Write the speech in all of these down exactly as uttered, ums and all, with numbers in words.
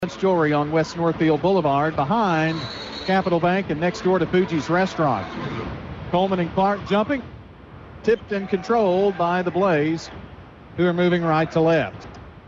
Jewelry on West Northfield Boulevard behind Capital Bank and next door to Fuji's Restaurant. Coleman and Clark jumping, tipped and controlled by the Blaze, who are moving right to left.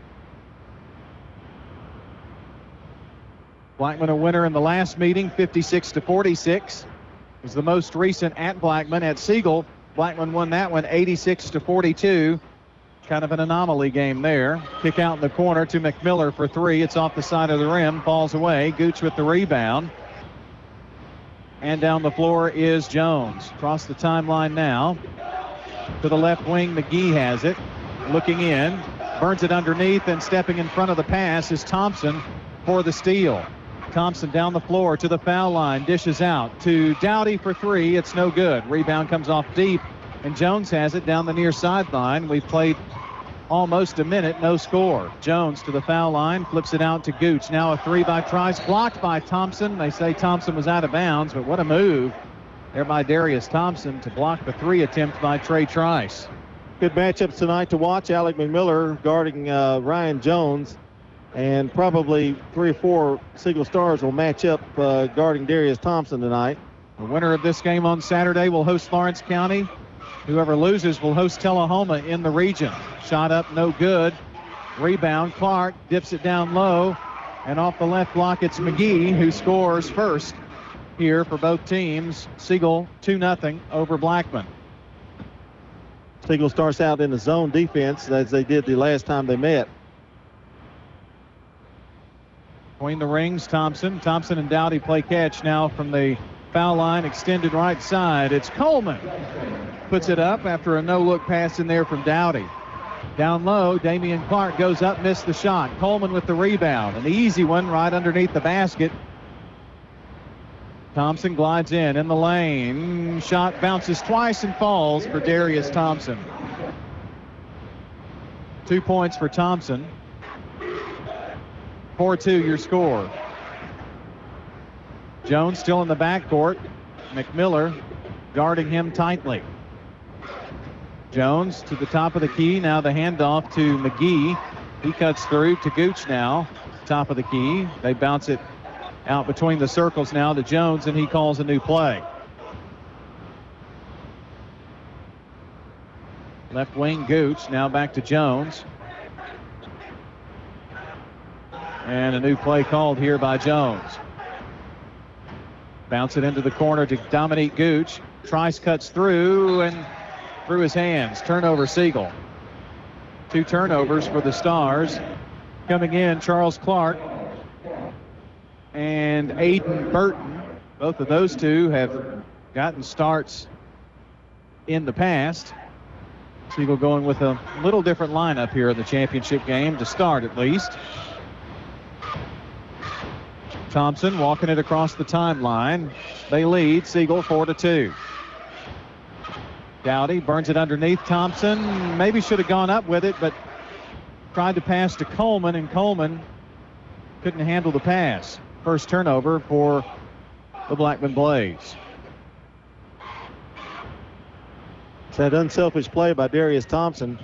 Blackman a winner in the last meeting, fifty-six to forty-six. It was the most recent at Blackman. At Siegel, Blackman won that one eighty-six to forty-two. Kind of an anomaly game there. Kick out in the corner to McMiller for three. It's off the side of the rim, falls away. Gooch with the rebound. And down the floor is Jones. Across the timeline now. To the left wing, McGee has it. Looking in. Burns it underneath, and stepping in front of the pass is Thompson for the steal. Thompson down the floor to the foul line. Dishes out to Dowdy for three. It's no good. Rebound comes off deep, and Jones has it down the near sideline. We've played almost a minute, no score. Jones to the foul line, flips it out to Gooch. Now a three by Trice, blocked by Thompson. They say Thompson was out of bounds, but what a move there by Darius Thompson to block the three attempt by Trey Trice. Good matchups tonight to watch. Alec McMiller guarding uh, Ryan Jones, and probably three or four Siegel Stars will match up uh, guarding Darius Thompson tonight. The winner of this game on Saturday will host Lawrence County. Whoever loses will host Tullahoma in the region. Shot up, no good. Rebound, Clark dips it down low. And off the left block, it's McGee who scores first here for both teams. Siegel two nothing over Blackman. Siegel starts out in the zone defense as they did the last time they met. Between the rings, Thompson. Thompson and Dowdy play catch now from the foul line, extended right side. It's Coleman. Puts it up after a no-look pass in there from Dowdy. Down low, Damian Clark goes up, missed the shot. Coleman with the rebound. An easy one right underneath the basket. Thompson glides in, in the lane. Shot bounces twice and falls for Darius Thompson. Two points for Thompson. four two your score. Jones still in the backcourt. McMiller guarding him tightly. Jones to the top of the key. Now the handoff to McGee. He cuts through to Gooch now. Top of the key. They bounce it out between the circles now to Jones, and he calls a new play. Left wing Gooch. Now back to Jones. And a new play called here by Jones. Bounce it into the corner to Dominique Gooch. Trice cuts through and through his hands. Turnover Siegel. Two turnovers for the Stars. Coming in, Charles Clark and Aiden Burton. Both of those two have gotten starts in the past. Siegel going with a little different lineup here in the championship game to start at least. Thompson walking it across the timeline. They lead Siegel four to two. Dowdy burns it underneath Thompson. Maybe should have gone up with it, but tried to pass to Coleman, and Coleman couldn't handle the pass. First turnover for the Blackman Blaze. It's that unselfish play by Darius Thompson.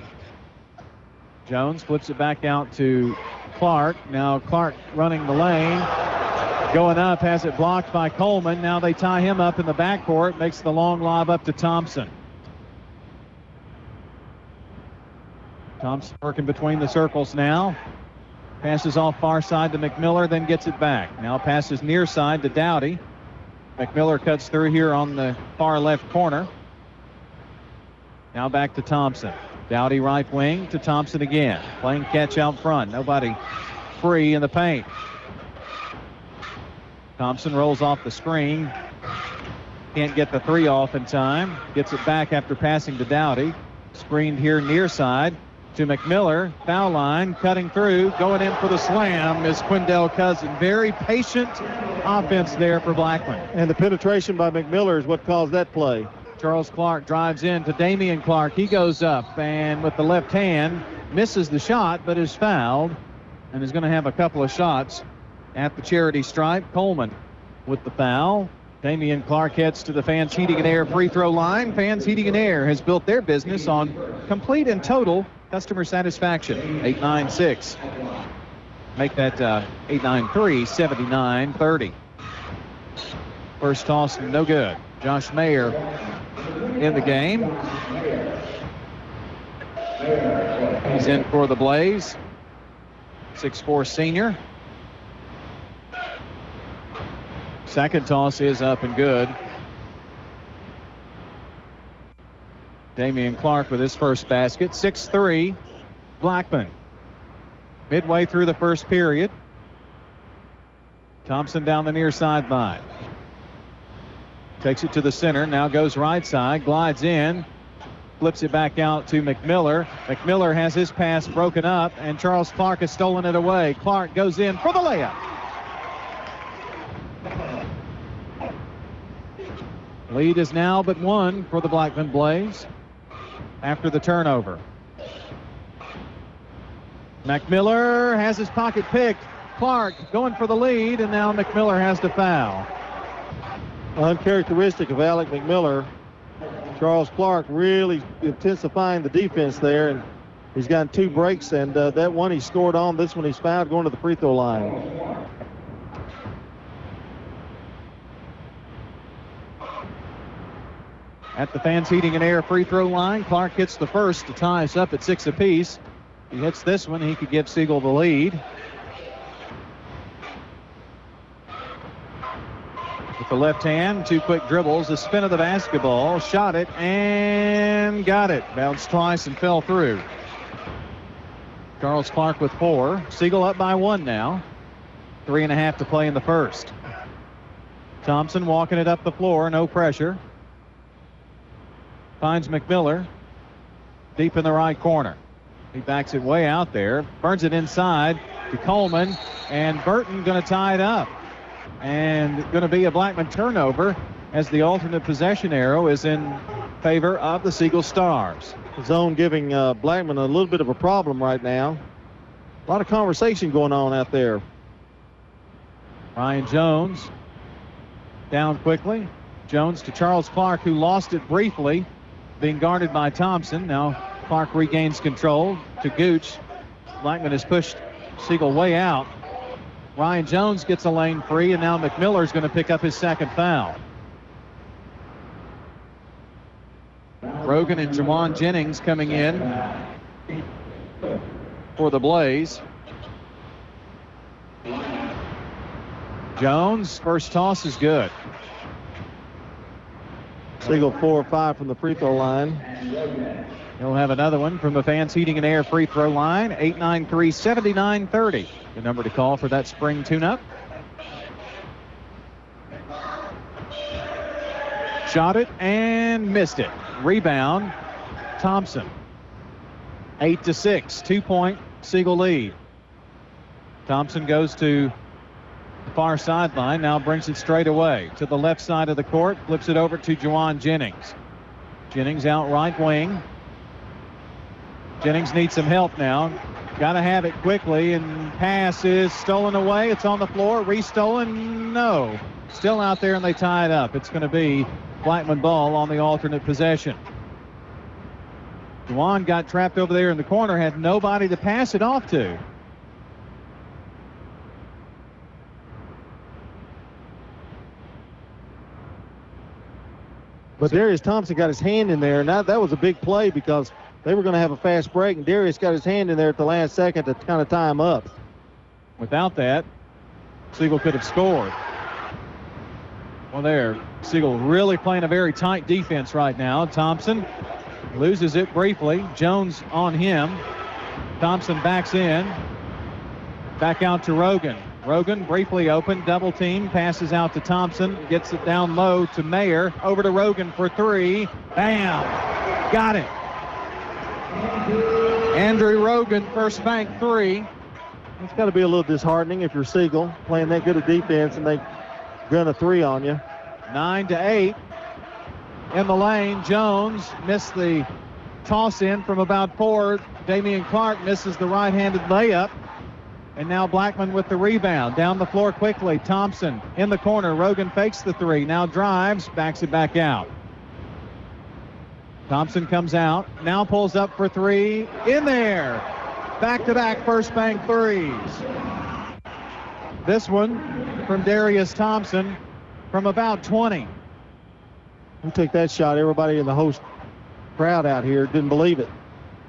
Jones flips it back out to Clark. Now Clark running the lane. Going up, has it blocked by Coleman. Now they tie him up in the backcourt. Makes the long lob up to Thompson. Thompson working between the circles now. Passes off far side to McMiller, then gets it back. Now passes near side to Dowdy. McMiller cuts through here on the far left corner. Now back to Thompson. Dowdy right wing to Thompson again. Playing catch out front. Nobody free in the paint. Thompson rolls off the screen. Can't get the three off in time. Gets it back after passing to Dowdy. Screened here near side to McMiller. Foul line, cutting through, going in for the slam is Quindell Cousin. Very patient offense there for Blackman. And the penetration by McMiller is what caused that play. Charles Clark drives in to Damian Clark. He goes up and with the left hand misses the shot, but is fouled and is going to have a couple of shots at the charity stripe. Coleman with the foul. Damian Clark heads to the Fans Heating and Air free throw line. Fans Heating and Air has built their business on complete and total customer satisfaction. eight nine six. make that uh, eight nine three, seventy-nine thirty. First toss, no good. Josh Mayer in the game. He's in for the Blaze. six four senior. Second toss is up and good. Damian Clark with his first basket. six three, Blackman. Midway through the first period. Thompson down the near sideline. Takes it to the center. Now goes right side. Glides in. Flips it back out to McMillan. McMillan has his pass broken up, and Charles Clark has stolen it away. Clark goes in for the layup. Lead is now but one for the Blackman Blaze after the turnover. McMillan has his pocket picked. Clark going for the lead, and now McMillan has to foul. Uncharacteristic of Alec McMillan. Charles Clark really intensifying the defense there, and he's gotten two breaks, and uh, that one he scored on. This one he's fouled going to the free throw line. At the Fans Heating and Air free throw line, Clark hits the first to tie us up at six apiece. He hits this one, he could give Siegel the lead. With the left hand, two quick dribbles, the spin of the basketball, shot it, and got it. Bounced twice and fell through. Charles Clark with four. Siegel up by one now. Three and a half to play in the first. Thompson walking it up the floor, no pressure. Finds McMillan deep in the right corner. He backs it way out there, burns it inside to Coleman, and Burton going to tie it up. And going to be a Blackman turnover as the alternate possession arrow is in favor of the Siegel Stars. The zone giving uh, Blackman a little bit of a problem right now. A lot of conversation going on out there. Ryan Jones down quickly. Jones to Charles Clark, who lost it briefly, being guarded by Thompson. Now Clark regains control to Gooch. Blackman has pushed Siegel way out. Ryan Jones gets a lane free, and now McMillan is going to pick up his second foul. Rogan and Jawan Jennings coming in for the Blaze. Jones, first toss is good. Siegel four or five from the free throw line. He'll have another one from the Fans Heating and Air free throw line. eight nine three, seventy-nine thirty. The number to call for that spring tune-up. Shot it and missed it. Rebound, Thompson. Eight to six, two-point Siegel lead. Thompson goes to the far sideline, now brings it straight away to the left side of the court, flips it over to Jawan Jennings. Jennings out right wing. Jennings needs some help now. Got to have it quickly, and pass is stolen away. It's on the floor, re-stolen, no. Still out there, and they tie it up. It's going to be Blackman ball on the alternate possession. Juwan got trapped over there in the corner, had nobody to pass it off to. But Darius Thompson got his hand in there, and that, that was a big play because they were going to have a fast break, and Darius got his hand in there at the last second to kind of tie him up. Without that, Siegel could have scored. Well, there, Siegel really playing a very tight defense right now. Thompson loses it briefly. Jones on him. Thompson backs in. Back out to Rogan. Rogan briefly open, double team, passes out to Thompson, gets it down low to Mayer, over to Rogan for three. Bam! Got it. Andrew Rogan, first bank three. It's got to be a little disheartening if you're Siegel, playing that good a defense and they gun a three on you. Nine to eight. In the lane, Jones missed the toss in from about four. Damian Clark misses the right-handed layup. And now Blackman with the rebound. Down the floor quickly. Thompson in the corner. Rogan fakes the three. Now drives, backs it back out. Thompson comes out. Now pulls up for three. In there. Back-to-back first bank threes. This one from Darius Thompson from about twenty. He took that shot. Everybody in the host crowd out here didn't believe it.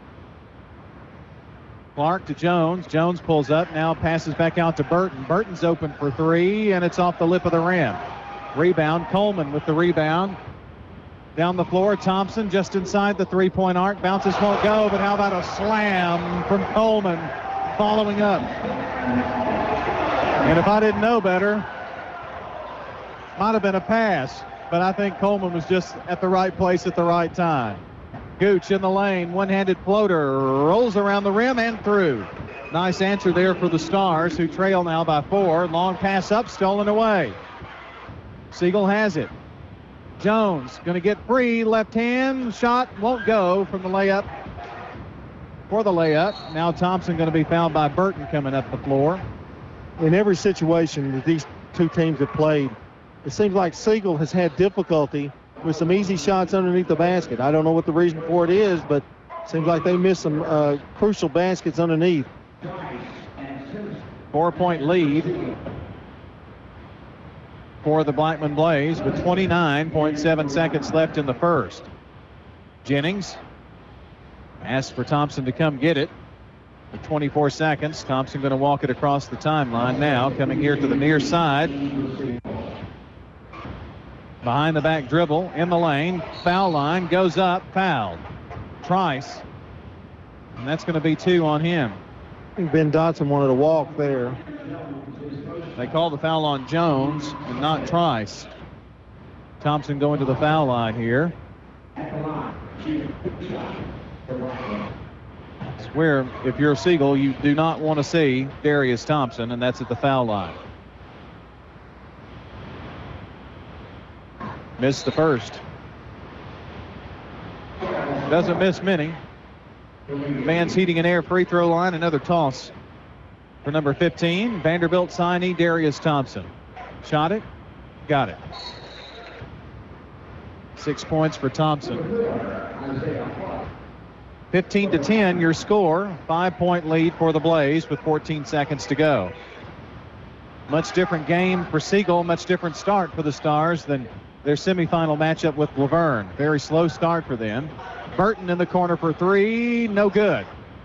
Clark to Jones. Jones pulls up, now passes back out to Burton. Burton's open for three, and it's off the lip of the rim. Rebound, Coleman with the rebound. Down the floor, Thompson just inside the three-point arc. Bounces won't go, but how about a slam from Coleman following up? And if I didn't know better, might have been a pass, but I think Coleman was just at the right place at the right time. Gooch in the lane, one-handed floater, rolls around the rim and through. Nice answer there for the Stars, who trail now by four. Long pass up, stolen away. Siegel has it. Jones going to get free, left hand, shot won't go from the layup. For the layup, now Thompson going to be fouled by Burton coming up the floor. In every situation that these two teams have played, it seems like Siegel has had difficulty with some easy shots underneath the basket. I don't know what the reason for it is, but it seems like they missed some uh, crucial baskets underneath. Four-point lead for the Blackman Blaze with twenty-nine point seven seconds left in the first. Jennings asks for Thompson to come get it. With twenty-four seconds, Thompson going to walk it across the timeline now, coming here to the near side. Behind the back dribble, in the lane, foul line, goes up, fouled. Trice, and that's going to be two on him. I think Ben Dotson wanted to walk there. They call the foul on Jones and not Trice. Thompson going to the foul line here. It's where, if you're a Siegel, you do not want to see Darius Thompson, and that's at the foul line. Missed the first. Doesn't miss many. Vans Heating and Air free throw line, another toss for number fifteen, Vanderbilt signee Darius Thompson. Shot it, got it. Six points for Thompson. fifteen to ten, your score. Five-point lead for the Blaze with fourteen seconds to go. Much different game for Siegel, much different start for the Stars than their semifinal matchup with Laverne. Very slow start for them. Burton in the corner for three, no good.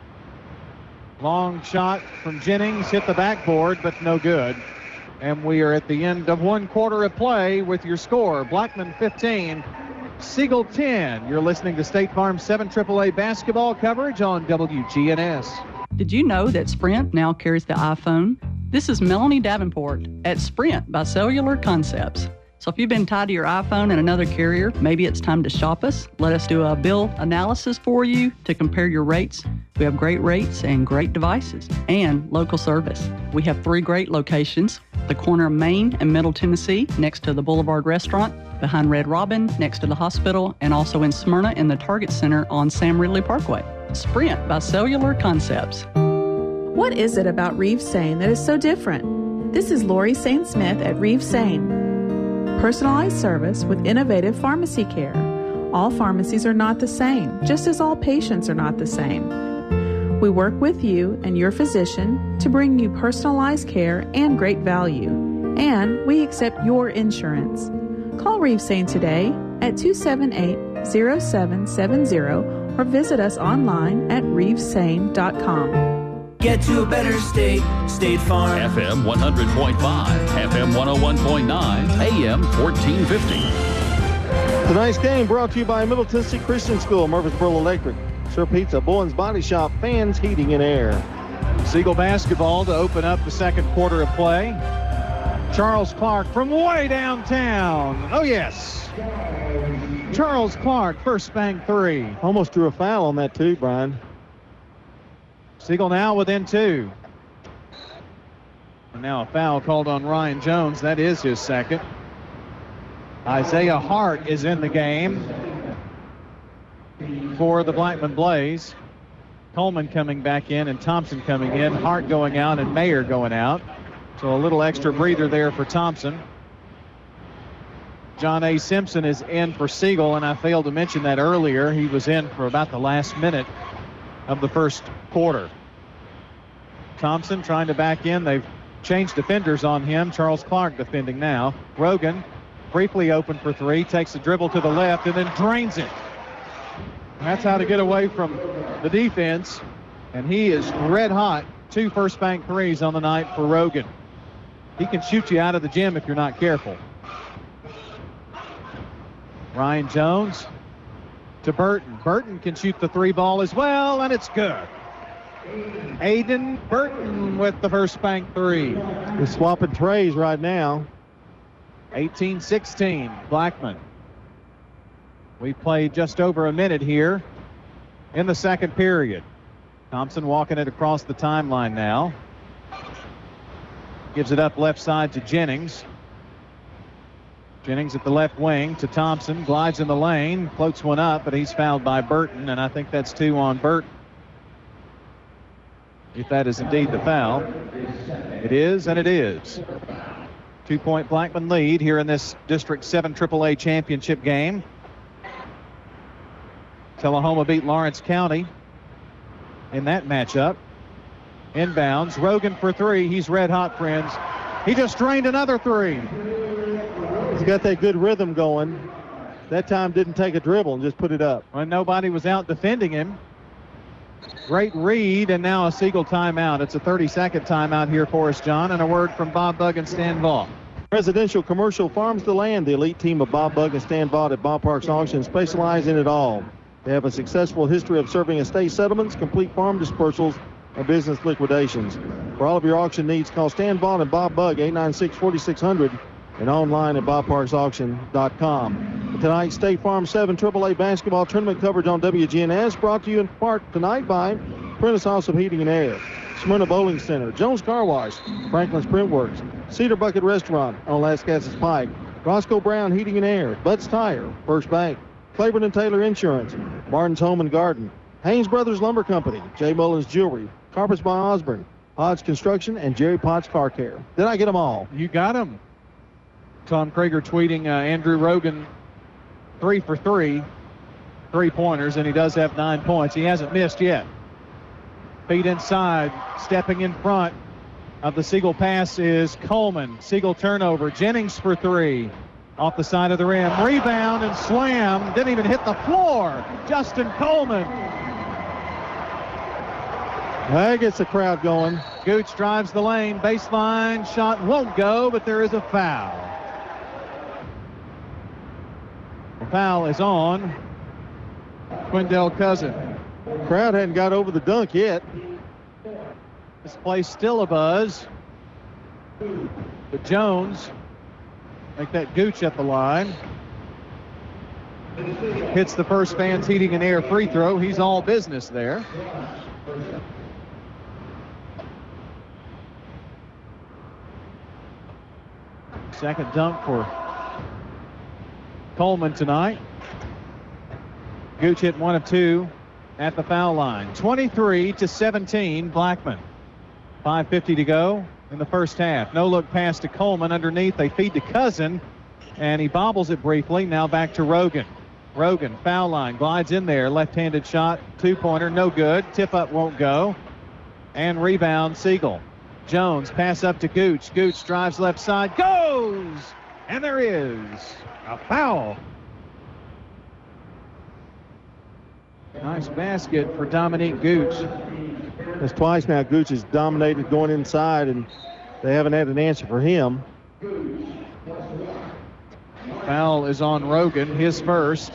Long shot from Jennings, hit the backboard, but no good. And we are at the end of one quarter of play with your score. Blackman fifteen, Siegel ten. You're listening to State Farm seven triple A basketball coverage on W G N S. Did you know that Sprint now carries the iPhone? This is Melanie Davenport at Sprint by Cellular Concepts. So if you've been tied to your iPhone and another carrier, maybe it's time to shop us. Let us do a bill analysis for you to compare your rates. We have great rates and great devices and local service. We have three great locations: the corner of Main and Middle Tennessee next to the Boulevard Restaurant, behind Red Robin next to the hospital, and also in Smyrna in the Target Center on Sam Ridley Parkway. Sprint by Cellular Concepts. What is it about Reeves Sane that is so different? This is Lori Sane-Smith at Reeves Sane. Personalized service with innovative pharmacy care. All pharmacies are not the same, just as all patients are not the same. We work with you and your physician to bring you personalized care and great value. And we accept your insurance. Call Reeves Sane today at two seven eight, zero seven seven zero or visit us online at reeves sane dot com. Get to a better state, State Farm. F M one hundred point five, F M one oh one point nine, A M fourteen fifty. Tonight's game brought to you by Middle Tennessee Christian School, Murfreesboro Electric, Sir Pizza, Bowen's Body Shop, Fans Heating and Air. Siegel basketball to open up the second quarter of play. Charles Clark from way downtown. Oh, yes. Charles Clark, first bank three. Almost drew a foul on that too, Brian. Siegel now within two. And now a foul called on Ryan Jones. That is his second. Isaiah Hart is in the game for the Blackman Blaze. Coleman coming back in and Thompson coming in. Hart going out and Mayer going out. So a little extra breather there for Thompson. John A. Simpson is in for Siegel, and I failed to mention that earlier. He was in for about the last minute of the first quarter. Thompson trying to back in. They've changed defenders on him. Charles Clark defending now. Rogan briefly open for three, takes a dribble to the left and then drains it. That's how to get away from the defense. And he is red hot. Two first bank threes on the night for Rogan. He can shoot you out of the gym if you're not careful. Ryan Jones to Burton. Burton can shoot the three ball as well, and it's good. Aiden Burton with the first bank three. They're swapping trays right now. eighteen sixteen, Blackman. We've played just over a minute here in the second period. Thompson walking it across the timeline now. Gives it up left side to Jennings. Jennings at the left wing to Thompson. Glides in the lane. Floats one up, but he's fouled by Burton, and I think that's two on Burton. If that is indeed the foul. It is, and it is. Two-point Blackman lead here in this District seven triple A championship game. Tullahoma beat Lawrence County in that matchup. Inbounds. Rogan for three. He's red hot, friends. He just drained another three. He's got that good rhythm going. That time didn't take a dribble and just put it up. When nobody was out defending him. Great read, and now a Siegel timeout. It's a thirty-second timeout here for us, John, and a word from Bob Bugg and Stan Vaught. Residential Commercial Farms to Land. The elite team of Bob Bugg and Stan Vaught at Ballparks Auction specialize in it all. They have a successful history of serving estate settlements, complete farm dispersals, and business liquidations. For all of your auction needs, call Stan Vaught and Bob Bugg, eight nine six, four six zero zero, and online at ballparks auction dot com. Tonight's State Farm seven triple A basketball tournament coverage on W G N S brought to you in part tonight by Prentice House of Heating and Air, Smyrna Bowling Center, Jones Car Wash, Franklin's Print Works, Cedar Bucket Restaurant on Lascassas Pike, Roscoe Brown Heating and Air, Bud's Tire, First Bank, Claiborne and Taylor Insurance, Martin's Home and Garden, Haynes Brothers Lumber Company, J. Mullins Jewelry, Carpets by Osborne, Hodge Construction, and Jerry Potts Car Care. Did I get them all? You got him. Tom Krager tweeting uh, Andrew Rogan three for three, three-pointers, and he does have nine points. He hasn't missed yet. Feet inside, stepping in front of the Siegel pass is Coleman. Siegel turnover. Jennings for three. Off the side of the rim. Rebound and slam. Didn't even hit the floor. Justin Coleman. That gets the crowd going. Gooch drives the lane. Baseline shot won't go, but there is a foul. The foul is on Quindell Cousin. Crowd hadn't got over the dunk yet. This place still a buzz. But Jones make that Gooch at the line. Hits the first Fans Heating and Air free throw. He's all business there. Second dunk for Coleman tonight. Gooch hit one of two at the foul line. twenty-three to seventeen, Blackman. five fifty to go in the first half. No look pass to Coleman underneath. They feed to Cousin, and he bobbles it briefly. Now back to Rogan. Rogan, foul line, glides in there. Left-handed shot, two-pointer, no good. Tip up won't go. And rebound, Siegel. Jones, pass up to Gooch. Gooch drives left side, goes! And there is a foul. Nice basket for Dominique Gooch. That's twice now Gooch has dominated going inside, and they haven't had an answer for him. Foul is on Rogan, his first.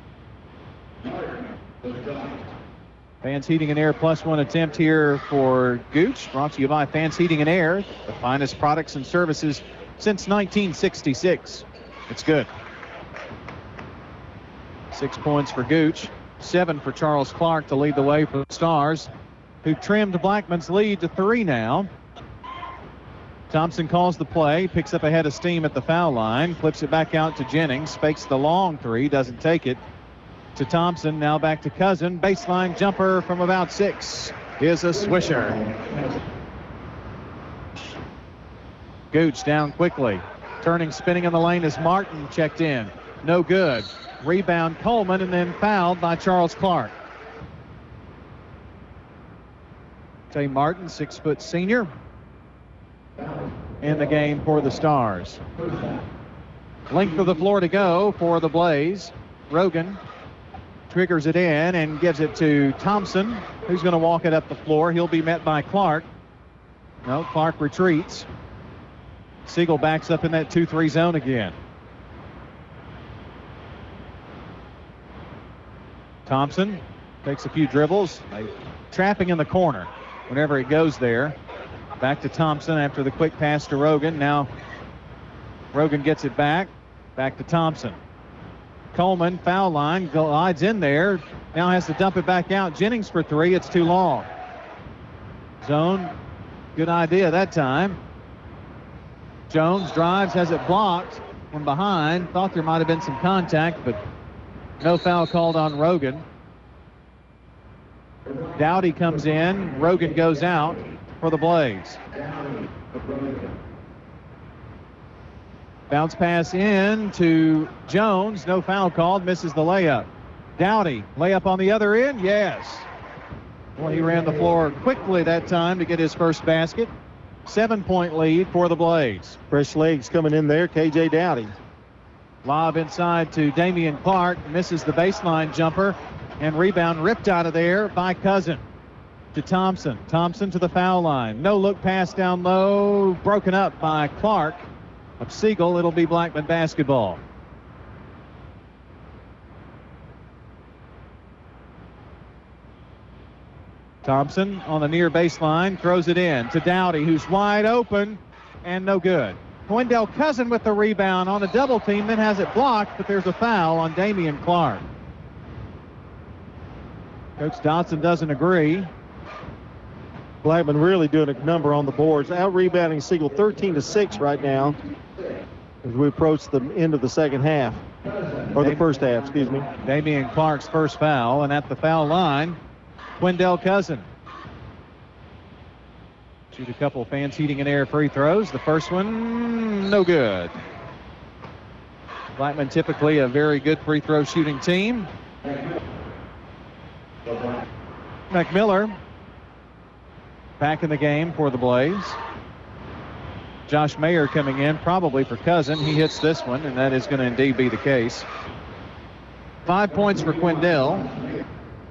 Fans Heating and Air plus one attempt here for Gooch. Brought to you by Fans Heating and Air, the finest products and services since nineteen sixty-six. It's good. Six points for Gooch. Seven for Charles Clark to lead the way for the Stars, who trimmed Blackman's lead to three now. Thompson calls the play, picks up a head of steam at the foul line, flips it back out to Jennings, fakes the long three, doesn't take it. To Thompson, now back to Cousin. Baseline jumper from about six is a swisher. Gooch down quickly. Turning, spinning in the lane as Martin checked in. No good. Rebound Coleman, and then fouled by Charles Clark. Tay Martin, six foot senior. in the game for the Stars. Length of the floor to go for the Blaze. Rogan triggers it in and gives it to Thompson, who's going to walk it up the floor. He'll be met by Clark. No, Clark retreats. Siegel backs up in that two three zone again. Thompson takes a few dribbles. Trapping in the corner whenever it goes there. Back to Thompson after the quick pass to Rogan. Now Rogan gets it back. Back to Thompson. Coleman, foul line, glides in there. Now has to dump it back out. Jennings for three. It's too long. Zone. Good idea that time. Jones drives, has it blocked from behind. Thought there might have been some contact, but no foul called on Rogan. Dowdy comes in. Rogan goes out for the Blaze. Bounce pass in to Jones. No foul called. Misses the layup. Dowdy, layup on the other end. Yes. Well, he ran the floor quickly that time to get his first basket. Seven-point lead for the Blaze. Fresh legs coming in there. K J Dowdy. Lob inside to Damian Clark. Misses the baseline jumper. And rebound ripped out of there by Cousin. To Thompson. Thompson to the foul line. No look pass down low. Broken up by Clark of Siegel. It'll be Blackman basketball. Thompson on the near baseline throws it in to Dowdy, who's wide open and no good. Wendell Cousin with the rebound on a double team, then has it blocked, but there's a foul on Damian Clark. Coach Dotson doesn't agree. Blackman really doing a number on the boards. Out rebounding Siegel thirteen to six right now as we approach the end of the second half, or the first half, excuse me. Damian Clark's first foul, and at the foul line, Wendell Cousin. Shoot a couple fans heating and air free throws. The first one, no good. Blackman typically a very good free throw shooting team. McMiller back in the game for the Blaze. Josh Mayer coming in probably for Cousin. He hits this one, and that is going to indeed be the case. Five points for Quindell.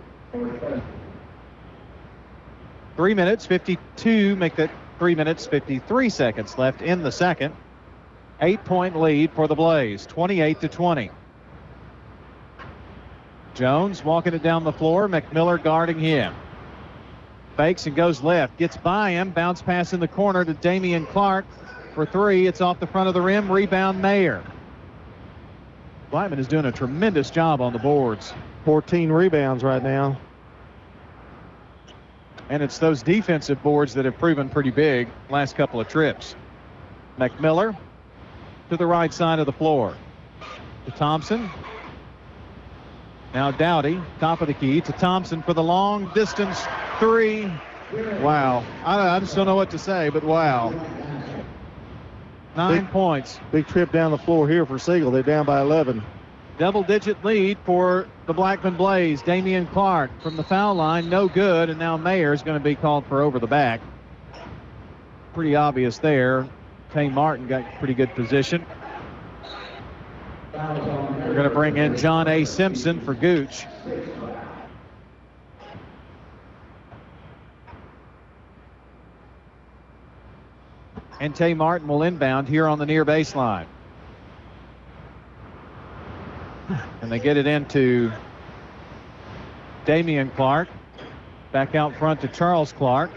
Three minutes, fifty-two, make that three minutes, fifty-three seconds left in the second. Eight-point lead for the Blaze, twenty-eight to twenty. Jones walking it down the floor, McMiller guarding him. Fakes and goes left, gets by him, bounce pass in the corner to Damian Clark for three. It's off the front of the rim, rebound Mayer. Blackman is doing a tremendous job on the boards. fourteen rebounds right now. And it's those defensive boards that have proven pretty big last couple of trips. McMiller to the right side of the floor. To Thompson. Now Dowdy, top of the key, to Thompson for the long distance three. Wow. I, I just don't know what to say, but wow. Nine big, points. Big trip down the floor here for Siegel. They're down by eleven. Double-digit lead for the Blackman Blaze. Damian Clark from the foul line, no good, and now Mayer is going to be called for over the back. Pretty obvious there. Tay Martin got pretty good position. We're going to bring in John A. Simpson for Gooch. And Tay Martin will inbound here on the near baseline. And they get it into Damian Clark. Back out front to Charles Clark.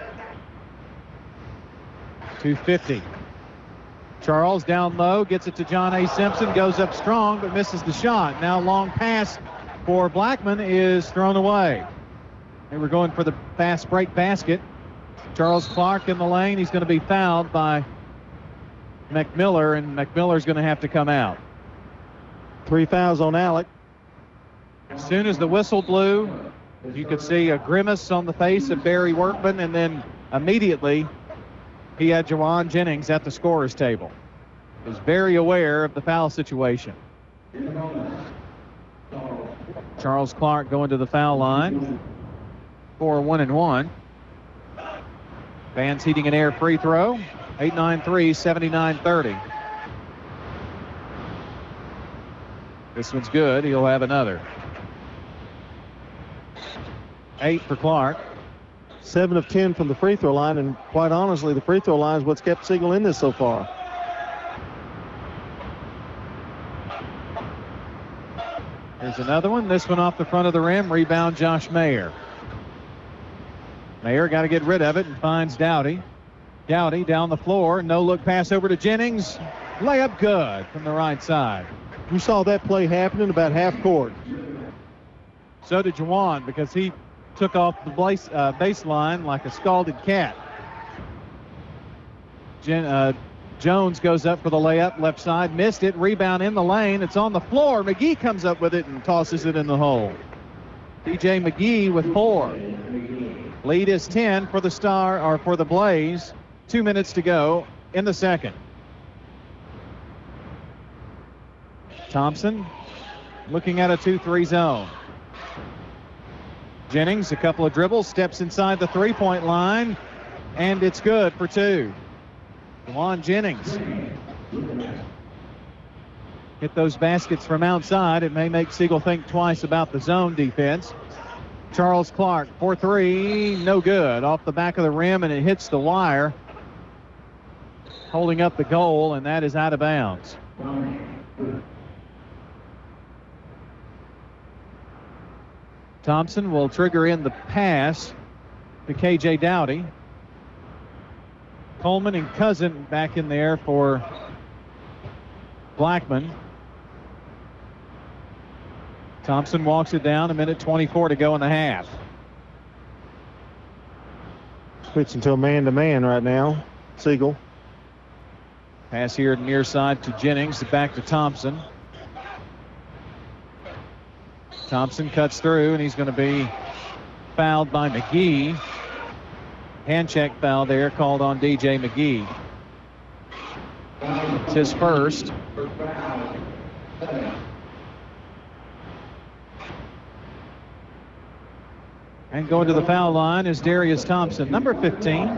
two fifty. Charles down low, gets it to John A. Simpson, goes up strong, but misses the shot. Now long pass for Blackman is thrown away. They were going for the fast break basket. Charles Clark in the lane. He's going to be fouled by McMiller, and McMiller's going to have to come out. Three fouls on Alec. As soon as the whistle blew, you could see a grimace on the face of Barry Workman, and then immediately he had Jawan Jennings at the scorer's table. He was very aware of the foul situation. Charles Clark going to the foul line for one and one. Fans heating an air free throw. eight nine three, seven nine thirty. This one's good. He'll have another. Eight for Clark. Seven of ten from the free throw line, and quite honestly, the free throw line is what's kept Siegel in this so far. Here's another one. This one off the front of the rim. Rebound, Josh Mayer. Mayer got to get rid of it and finds Dowdy. Dowdy down the floor. No look pass over to Jennings. Layup good from the right side. You saw that play happening about half court. So did Juwan, because he took off the base, uh, baseline like a scalded cat. Jen, uh, Jones goes up for the layup, left side, missed it, rebound in the lane. It's on the floor. McGee comes up with it and tosses it in the hole. D J McGee with four. Lead is ten for the Star, or for the Blaze. Two minutes to go in the second. Thompson looking at a two three zone. Jennings, a couple of dribbles, steps inside the three-point line, and it's good for two. Juwan Jennings. Hit those baskets from outside. It may make Siegel think twice about the zone defense. Charles Clark for three, no good. Off the back of the rim, and it hits the wire. Holding up the goal, and that is out of bounds. Thompson will trigger in the pass to K J Dowdy. Coleman and Cousin back in there for Blackman. Thompson walks it down, a minute twenty-four to go in the half. Switching to a man-to-man right now, Siegel. Pass here near side to Jennings, back to Thompson. Thompson cuts through, and he's going to be fouled by McGee. Hand check foul there called on D J McGee. It's his first. And going to the foul line is Darius Thompson, number fifteen.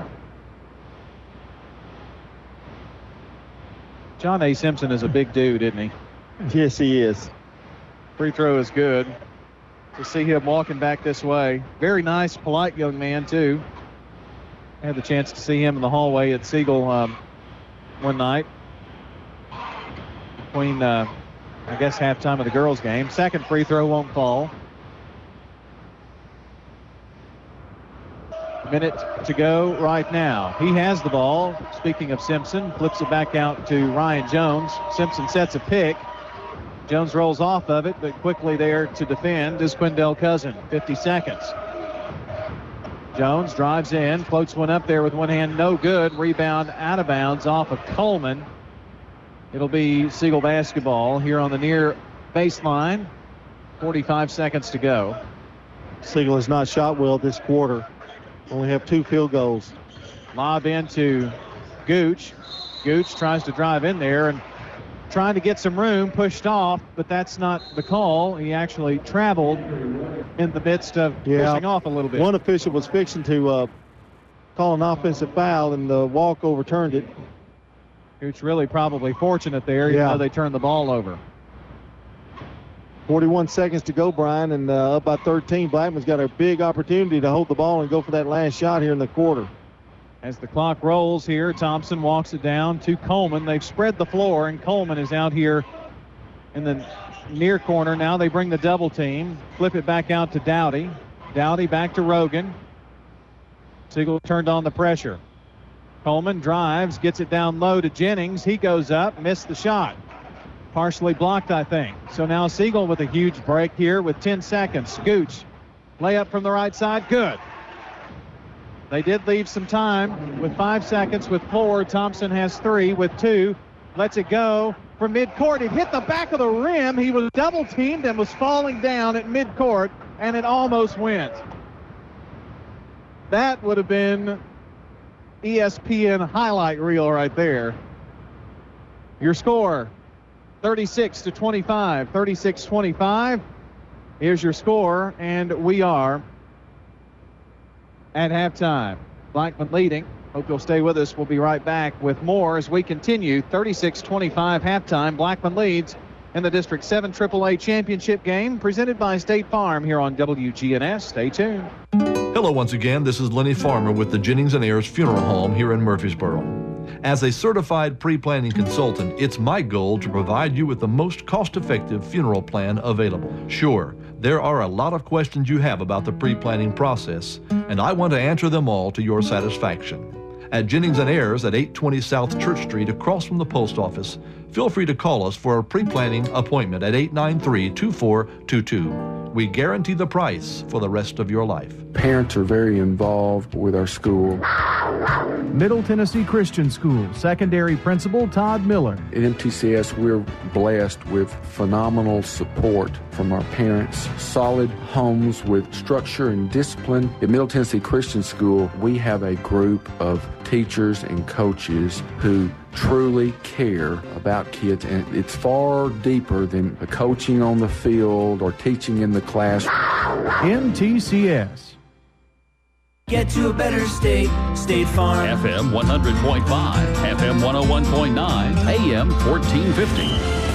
John A. Simpson is a big dude, isn't he? Yes, he is. Free throw is good. To see him walking back this way. Very nice, polite young man, too. I had the chance to see him in the hallway at Siegel um, one night. Between, uh, I guess, halftime of the girls' game. Second free throw won't fall. Minute to go right now. He has the ball. Speaking of Simpson, flips it back out to Ryan Jones. Simpson sets a pick. Jones rolls off of it, but quickly there to defend is Quindell Cousin. fifty seconds. Jones drives in, floats one up there with one hand, no good. Rebound out of bounds off of Coleman. It'll be Siegel basketball here on the near baseline. forty-five seconds to go. Siegel has not shot well this quarter. Only have two field goals. Lob into Gooch. Gooch tries to drive in there and trying to get some room, pushed off, but that's not the call. He actually traveled in the midst of yeah. pushing off a little bit. One official was fixing to uh, call an offensive foul, and the walk overturned it. Gooch really probably fortunate there, even yeah. though they turned the ball over. forty-one seconds to go, Brian, and uh, up by thirteen. Blackman's got a big opportunity to hold the ball and go for that last shot here in the quarter. As the clock rolls here, Thompson walks it down to Coleman. They've spread the floor, and Coleman is out here in the near corner. Now they bring the double team. Flip it back out to Dowdy. Dowdy back to Rogan. Siegel turned on the pressure. Coleman drives, gets it down low to Jennings. He goes up, missed the shot. Partially blocked, I think. So now Siegel with a huge break here with ten seconds. Gooch, layup from the right side, good. They did leave some time with five seconds with four. Thompson has three with two. Lets it go from midcourt. It hit the back of the rim. He was double teamed and was falling down at midcourt, and it almost went. That would have been E S P N highlight reel right there. Your score, thirty-six to twenty-five, thirty-six twenty-five. Here's your score, and we are at halftime. Blackman leading Hope you'll stay with us. We'll be right back with more as we continue. thirty-six twenty-five halftime. Blackman leads in the District seven triple A championship game presented by State Farm here on W G N S. Stay tuned. Hello once again. This is Lenny Farmer with the Jennings and Ayers Funeral Home here in Murfreesboro. As a certified pre-planning consultant, it's my goal to provide you with the most cost-effective funeral plan available. Sure, there are a lot of questions you have about the pre-planning process, and I want to answer them all to your satisfaction. At Jennings and Ayers at eight twenty South Church Street across from the post office, feel free to call us for a pre-planning appointment at eight nine three, two four two two. We guarantee the price for the rest of your life. Parents are very involved with our school. Middle Tennessee Christian School, secondary principal Todd Miller. At M T C S, we're blessed with phenomenal support from our parents, solid homes with structure and discipline. At Middle Tennessee Christian School, we have a group of teachers and coaches who truly care about kids, and it's far deeper than coaching on the field or teaching in the class. M T C S. Get to a better state, State Farm. F M one hundred point five, F M one oh one point nine, A M fourteen fifty.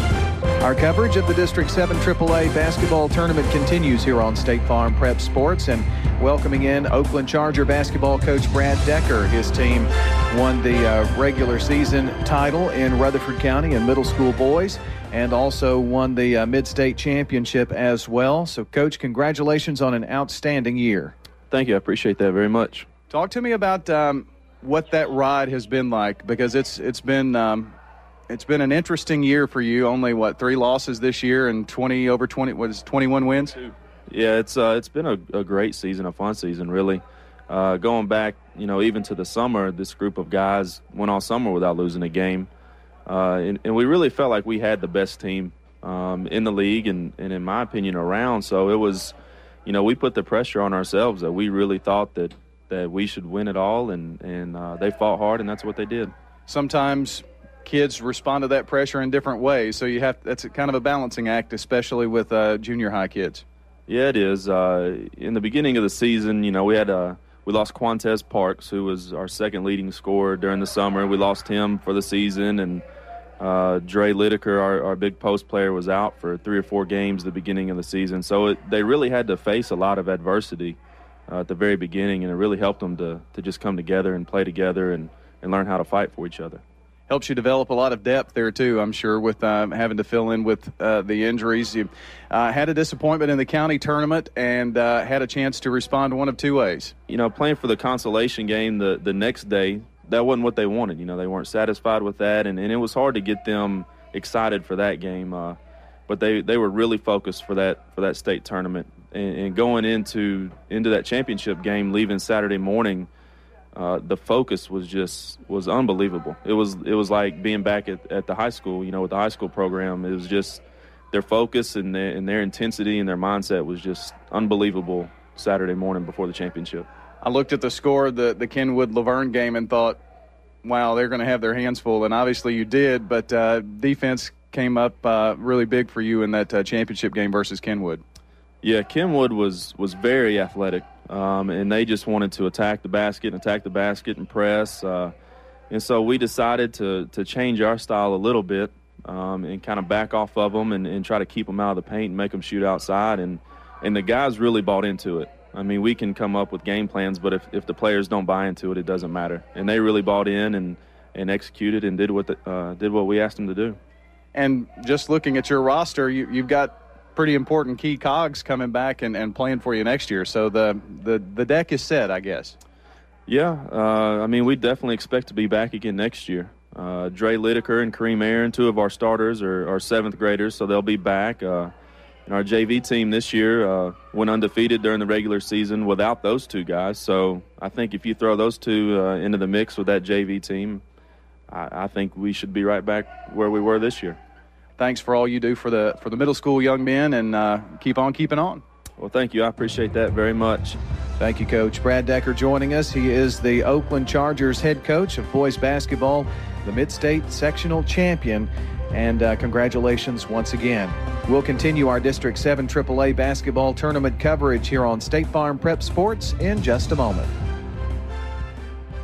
Our coverage of the District seven triple A basketball tournament continues here on State Farm Prep Sports, and welcoming in Oakland Charger basketball coach Brad Decker. His team won the uh, regular season title in Rutherford County in middle school boys, and also won the uh, mid-state championship as well. So, Coach, congratulations on an outstanding year. Thank you. I appreciate that very much. Talk to me about um, what that ride has been like, because it's it's been um, it's been an interesting year for you. Only what three losses this year and twenty over twenty. What is twenty-one wins? Yeah, it's uh, it's been a, a great season, a fun season, really. Uh, going back, you know, even to the summer, this group of guys went all summer without losing a game, uh, and, and we really felt like we had the best team um, in the league, and, and in my opinion, around. So it was. You know, we put the pressure on ourselves that we really thought that, that we should win it all, and, and uh, they fought hard, and that's what they did. Sometimes kids respond to that pressure in different ways, so you have that's a kind of a balancing act, especially with uh, junior high kids. Yeah, it is. Uh, in the beginning of the season, you know, we had a we lost Quantez Parks, who was our second leading scorer during the summer. We lost him for the season, and Uh, Dre Lideker, our, our big post player, was out for three or four games at the beginning of the season. So it, they really had to face a lot of adversity uh, at the very beginning, and it really helped them to, to just come together and play together and, and learn how to fight for each other. Helps you develop a lot of depth there, too, I'm sure, with um, having to fill in with uh, the injuries. You uh, had a disappointment in the county tournament and uh, had a chance to respond one of two ways. You know, playing for the consolation game the, the next day, that wasn't what they wanted. You know, they weren't satisfied with that, and, and it was hard to get them excited for that game. Uh, but they, they were really focused for that for that state tournament. And, and going into into that championship game, leaving Saturday morning, uh, the focus was just was unbelievable. It was it was like being back at, at the high school, you know, with the high school program. It was just their focus and their, and their intensity and their mindset was just unbelievable Saturday morning before the championship. I looked at the score of the, the Kenwood-Laverne game and thought, wow, they're going to have their hands full. And obviously you did, but uh, defense came up uh, really big for you in that uh, championship game versus Kenwood. Yeah, Kenwood was, was very athletic, um, and they just wanted to attack the basket and attack the basket and press. Uh, and so we decided to, to change our style a little bit um, and kind of back off of them and, and try to keep them out of the paint and make them shoot outside. And, and the guys really bought into it. I mean, we can come up with game plans, but if, if the players don't buy into it, it doesn't matter. And they really bought in and, and executed and did what the, uh, did what we asked them to do. And just looking at your roster, you, you've got pretty important key cogs coming back and, and playing for you next year. So the, the, the deck is set, I guess. Yeah, uh, I mean, we definitely expect to be back again next year. Uh, Dre Lideker and Kareem Aaron, two of our starters, are, are seventh graders, so they'll be back. Uh, And our J V team this year uh, went undefeated during the regular season without those two guys. So I think if you throw those two uh, into the mix with that J V team, I, I think we should be right back where we were this year. Thanks for all you do for the for the middle school young men, and uh, keep on keeping on. Well, thank you. I appreciate that very much. Thank you, Coach. Brad Decker joining us. He is the Oakland Chargers head coach of boys basketball, the Mid-State Sectional Champion. And uh, congratulations once again. We'll continue our District seven triple A basketball tournament coverage here on State Farm Prep Sports in just a moment.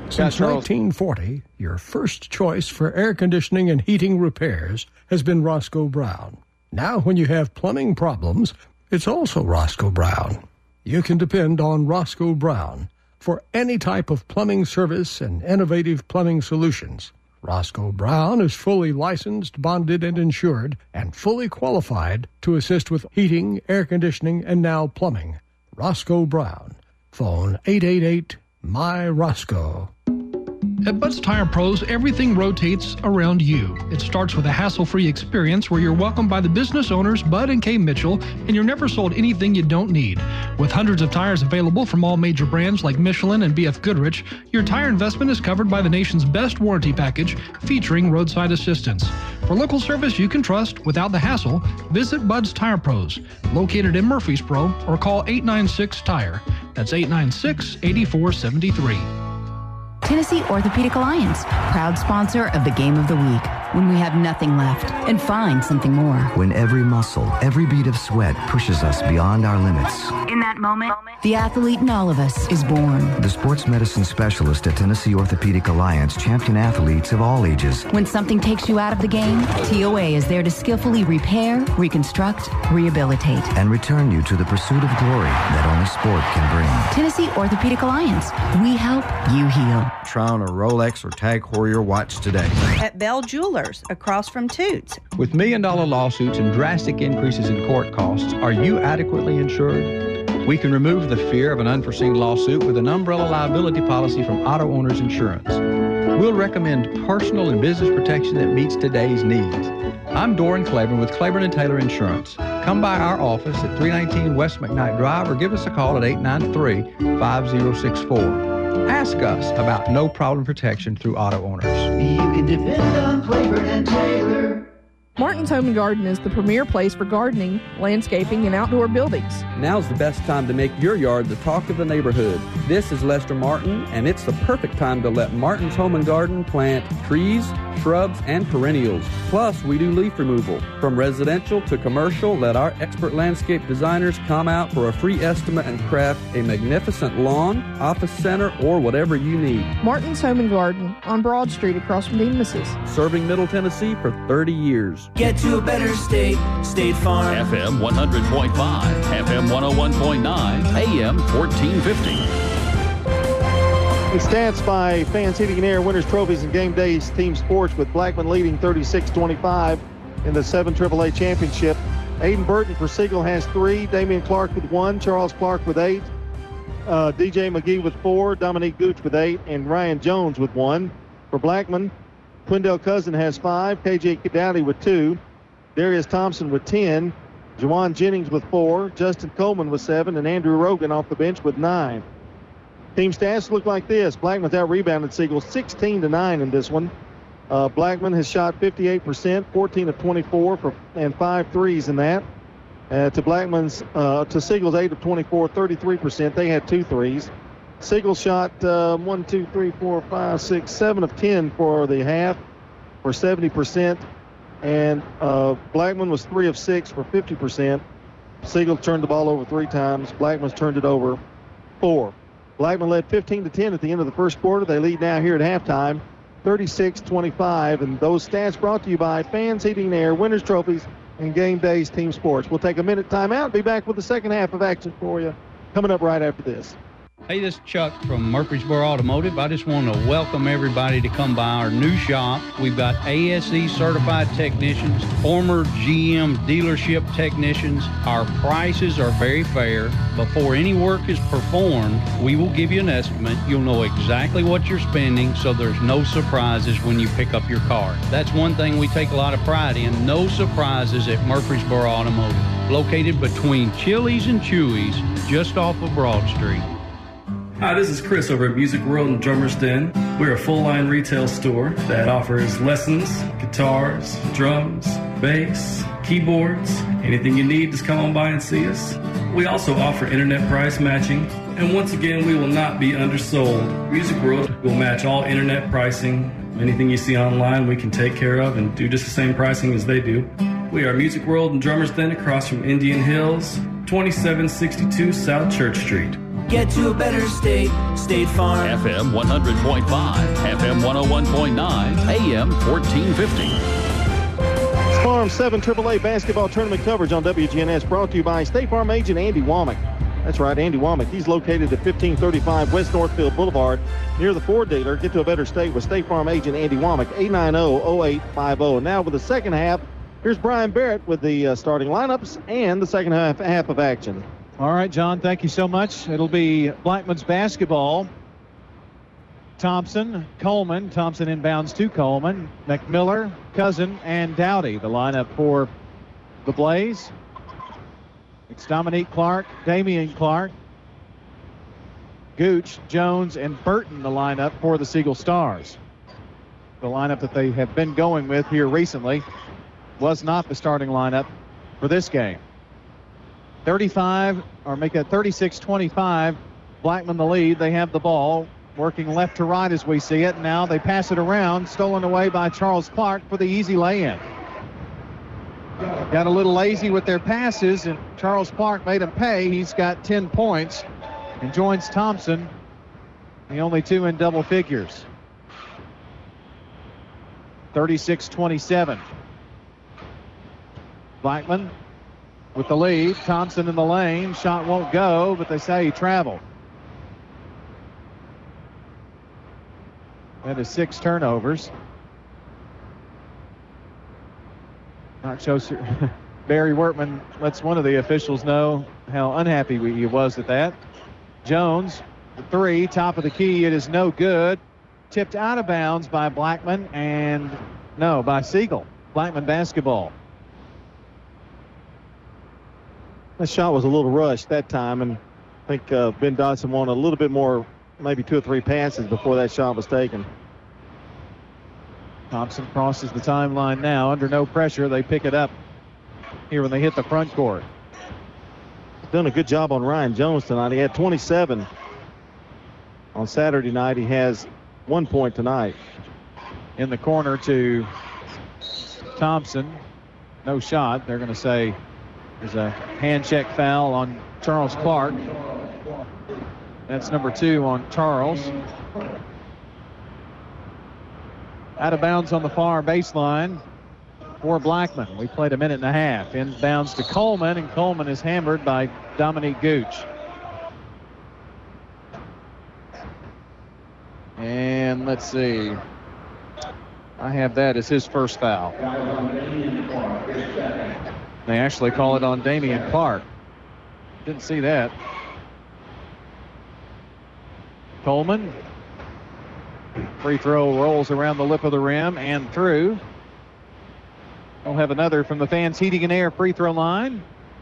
Since nineteen forty, your first choice for air conditioning and heating repairs has been Roscoe Brown. Now, when you have plumbing problems, it's also Roscoe Brown. You can depend on Roscoe Brown for any type of plumbing service and innovative plumbing solutions. Roscoe Brown is fully licensed, bonded, and insured, and fully qualified to assist with heating, air conditioning, and now plumbing. Roscoe Brown. Phone eight eight eight, M Y R O S C O. At Bud's Tire Pros, everything rotates around you. It starts with a hassle-free experience where you're welcomed by the business owners, Bud and Kay Mitchell, and you're never sold anything you don't need. With hundreds of tires available from all major brands like Michelin and B F Goodrich, your tire investment is covered by the nation's best warranty package featuring roadside assistance. For local service you can trust without the hassle, visit Bud's Tire Pros, located in Murfreesboro, or call eight nine six, T I R E. That's eight nine six, eight four seven three. Tennessee Orthopedic Alliance, proud sponsor of the Game of the Week. When we have nothing left and find something more. When every muscle, every bead of sweat pushes us beyond our limits. In that moment, the athlete in all of us is born. The sports medicine specialist at Tennessee Orthopedic Alliance champion athletes of all ages. When something takes you out of the game, T O A is there to skillfully repair, reconstruct, rehabilitate. And return you to the pursuit of glory that only sport can bring. Tennessee Orthopedic Alliance. We help, you heal. Try on a Rolex or Tag Heuer watch today. At Bell Jewelers, across from Toots. With million-dollar lawsuits and drastic increases in court costs, are you adequately insured? We can remove the fear of an unforeseen lawsuit with an umbrella liability policy from Auto Owners Insurance. We'll recommend personal and business protection that meets today's needs. I'm Doran Claiborne with Claiborne and Taylor Insurance. Come by our office at three nineteen West McKnight Drive or give us a call at eight nine three, five zero six four. Ask us about no problem protection through Auto Owners. You can depend on Claiborne and Taylor. Martin's Home and Garden is the premier place for gardening, landscaping, and outdoor buildings. Now's the best time to make your yard the talk of the neighborhood. This is Lester Martin, and it's the perfect time to let Martin's Home and Garden plant trees, shrubs, and perennials. Plus, we do leaf removal. From residential to commercial, let our expert landscape designers come out for a free estimate and craft a magnificent lawn, office center, or whatever you need. Martin's Home and Garden on Broad Street across from Dean Missus. Serving Middle Tennessee for thirty years. Get to a better state, State Farm. F M one hundred point five, F M one oh one point nine, A M fourteen fifty. The stats by Fans Heating and Air Winners Trophies and Game Days Team Sports, with Blackman leading thirty-six twenty-five in the seven triple A championship. Aiden Burton for Siegel has three, Damian Clark with one, Charles Clark with eight, uh, D J McGee with four, Dominique Gooch with eight, and Ryan Jones with one. For Blackman, Quindell Cousin has five, K J Dowdy with two, Darius Thompson with ten, Juwan Jennings with four, Justin Coleman with seven, and Andrew Rogan off the bench with nine. Team stats look like this. Blackman's out-rebounded Siegel sixteen to nine in this one. Uh, Blackman has shot fifty-eight percent, fourteen of twenty-four, for, and five threes in that. Uh, to Blackman's, uh, to Siegel's eight of twenty-four, thirty-three percent. They had two threes. Siegel shot uh, one, two, three, four, five, six, seven of ten for the half for seventy percent. And uh, Blackman was three of six for fifty percent. Siegel turned the ball over three times. Blackman's turned it over four. Blackman led fifteen to ten at the end of the first quarter. They lead now here at halftime, thirty-six twenty-five. And those stats brought to you by Fans Heating and Air, Winners Trophies, and Game Days Team Sports. We'll take a minute timeout. Be back with the second half of action for you coming up right after this. Hey, this is Chuck from Murfreesboro Automotive. I just want to welcome everybody to come by our new shop. We've got A S E certified technicians, former G M dealership technicians. Our prices are very fair. Before any work is performed, we will give you an estimate. You'll know exactly what you're spending, so there's no surprises when you pick up your car. That's one thing we take a lot of pride in. No surprises at Murfreesboro Automotive. Located between Chili's and Chewy's, just off of Broad Street. Hi, this is Chris over at Music World in Drummer's Den. We're a full-line retail store that offers lessons, guitars, drums, bass, keyboards. Anything you need, just come on by and see us. We also offer internet price matching. And once again, we will not be undersold. Music World will match all internet pricing. Anything you see online, we can take care of and do just the same pricing as they do. We are Music World in Drummer's Den across from Indian Hills, twenty-seven sixty-two South Church Street. Get to a better state, State Farm. F M one hundred point five, F M one oh one point nine, A M fourteen fifty. Farm seven triple A basketball tournament coverage on W G N S brought to you by State Farm agent Andy Womack. That's right, Andy Womack. He's located at fifteen thirty-five West Northfield Boulevard near the Ford dealer. Get to a better state with State Farm agent Andy Womack, eight nine zero, zero eight five zero. And now with the second half, here's Brian Barrett with the uh, starting lineups and the second half, half of action. All right, John, thank you so much. It'll be Blackman's basketball. Thompson, Coleman. Thompson inbounds to Coleman. McMiller, Cousin, and Dowdy. The lineup for the Blaze. It's Dominique Clark, Damian Clark, Gooch, Jones, and Burton, the lineup for the Siegel Stars. The lineup that they have been going with here recently was not the starting lineup for this game. thirty-five, or make it thirty-six twenty-five, Blackman the lead. They have the ball, working left to right as we see it. Now they pass it around, stolen away by Charles Clark for the easy lay-in. Got a little lazy with their passes, and Charles Clark made him pay. He's got ten points and joins Thompson, the only two in double figures. thirty-six twenty-seven. Blackman with the lead. Thompson in the lane. Shot won't go, but they say he traveled. That is six turnovers. Not so sure. Barry Wortman lets one of the officials know how unhappy he was at that. Jones, the three, top of the key. It is no good. Tipped out of bounds by Blackman and, no, by Siegel. Blackman basketball. That shot was a little rushed that time, and I think uh, Ben Dodson wanted a little bit more, maybe two or three passes before that shot was taken. Thompson crosses the timeline now. Under no pressure, they pick it up here when they hit the front court. Done a good job on Ryan Jones tonight. He had twenty-seven on Saturday night. He has one point tonight. In the corner to Thompson. No shot. They're going to say there's a hand check foul on Charles Clark. That's number two on Charles. Out of bounds on the far baseline for Blackman. We played a minute and a half. Inbounds to Coleman, and Coleman is hammered by Dominique Gooch. And let's see. I have that as his first foul. They actually call it on Damian Clark. Didn't see that. Coleman. Free throw rolls around the lip of the rim and through. We'll have another from the Fans Heating and Air free throw line.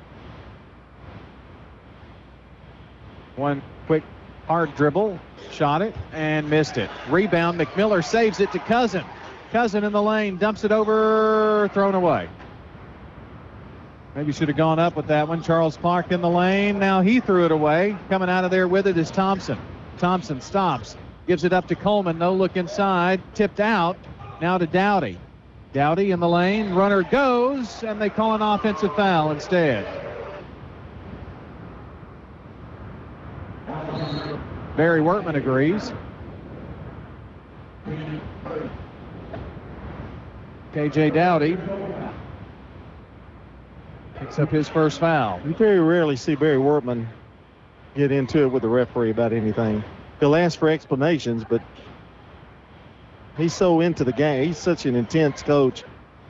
One quick hard dribble, shot it and missed it. Rebound, McMiller saves it to Cousin. Cousin in the lane, dumps it over, thrown away. Maybe should have gone up with that one. Charles Clark in the lane. Now he threw it away. Coming out of there with it is Thompson. Thompson stops. Gives it up to Coleman. No look inside. Tipped out. Now to Dowdy. Dowdy in the lane. Runner goes, and they call an offensive foul instead. Barry Wortman agrees. K J Dowdy picks up his first foul. You very rarely see Barry Wortman get into it with the referee about anything. He'll ask for explanations, but he's so into the game. He's such an intense coach.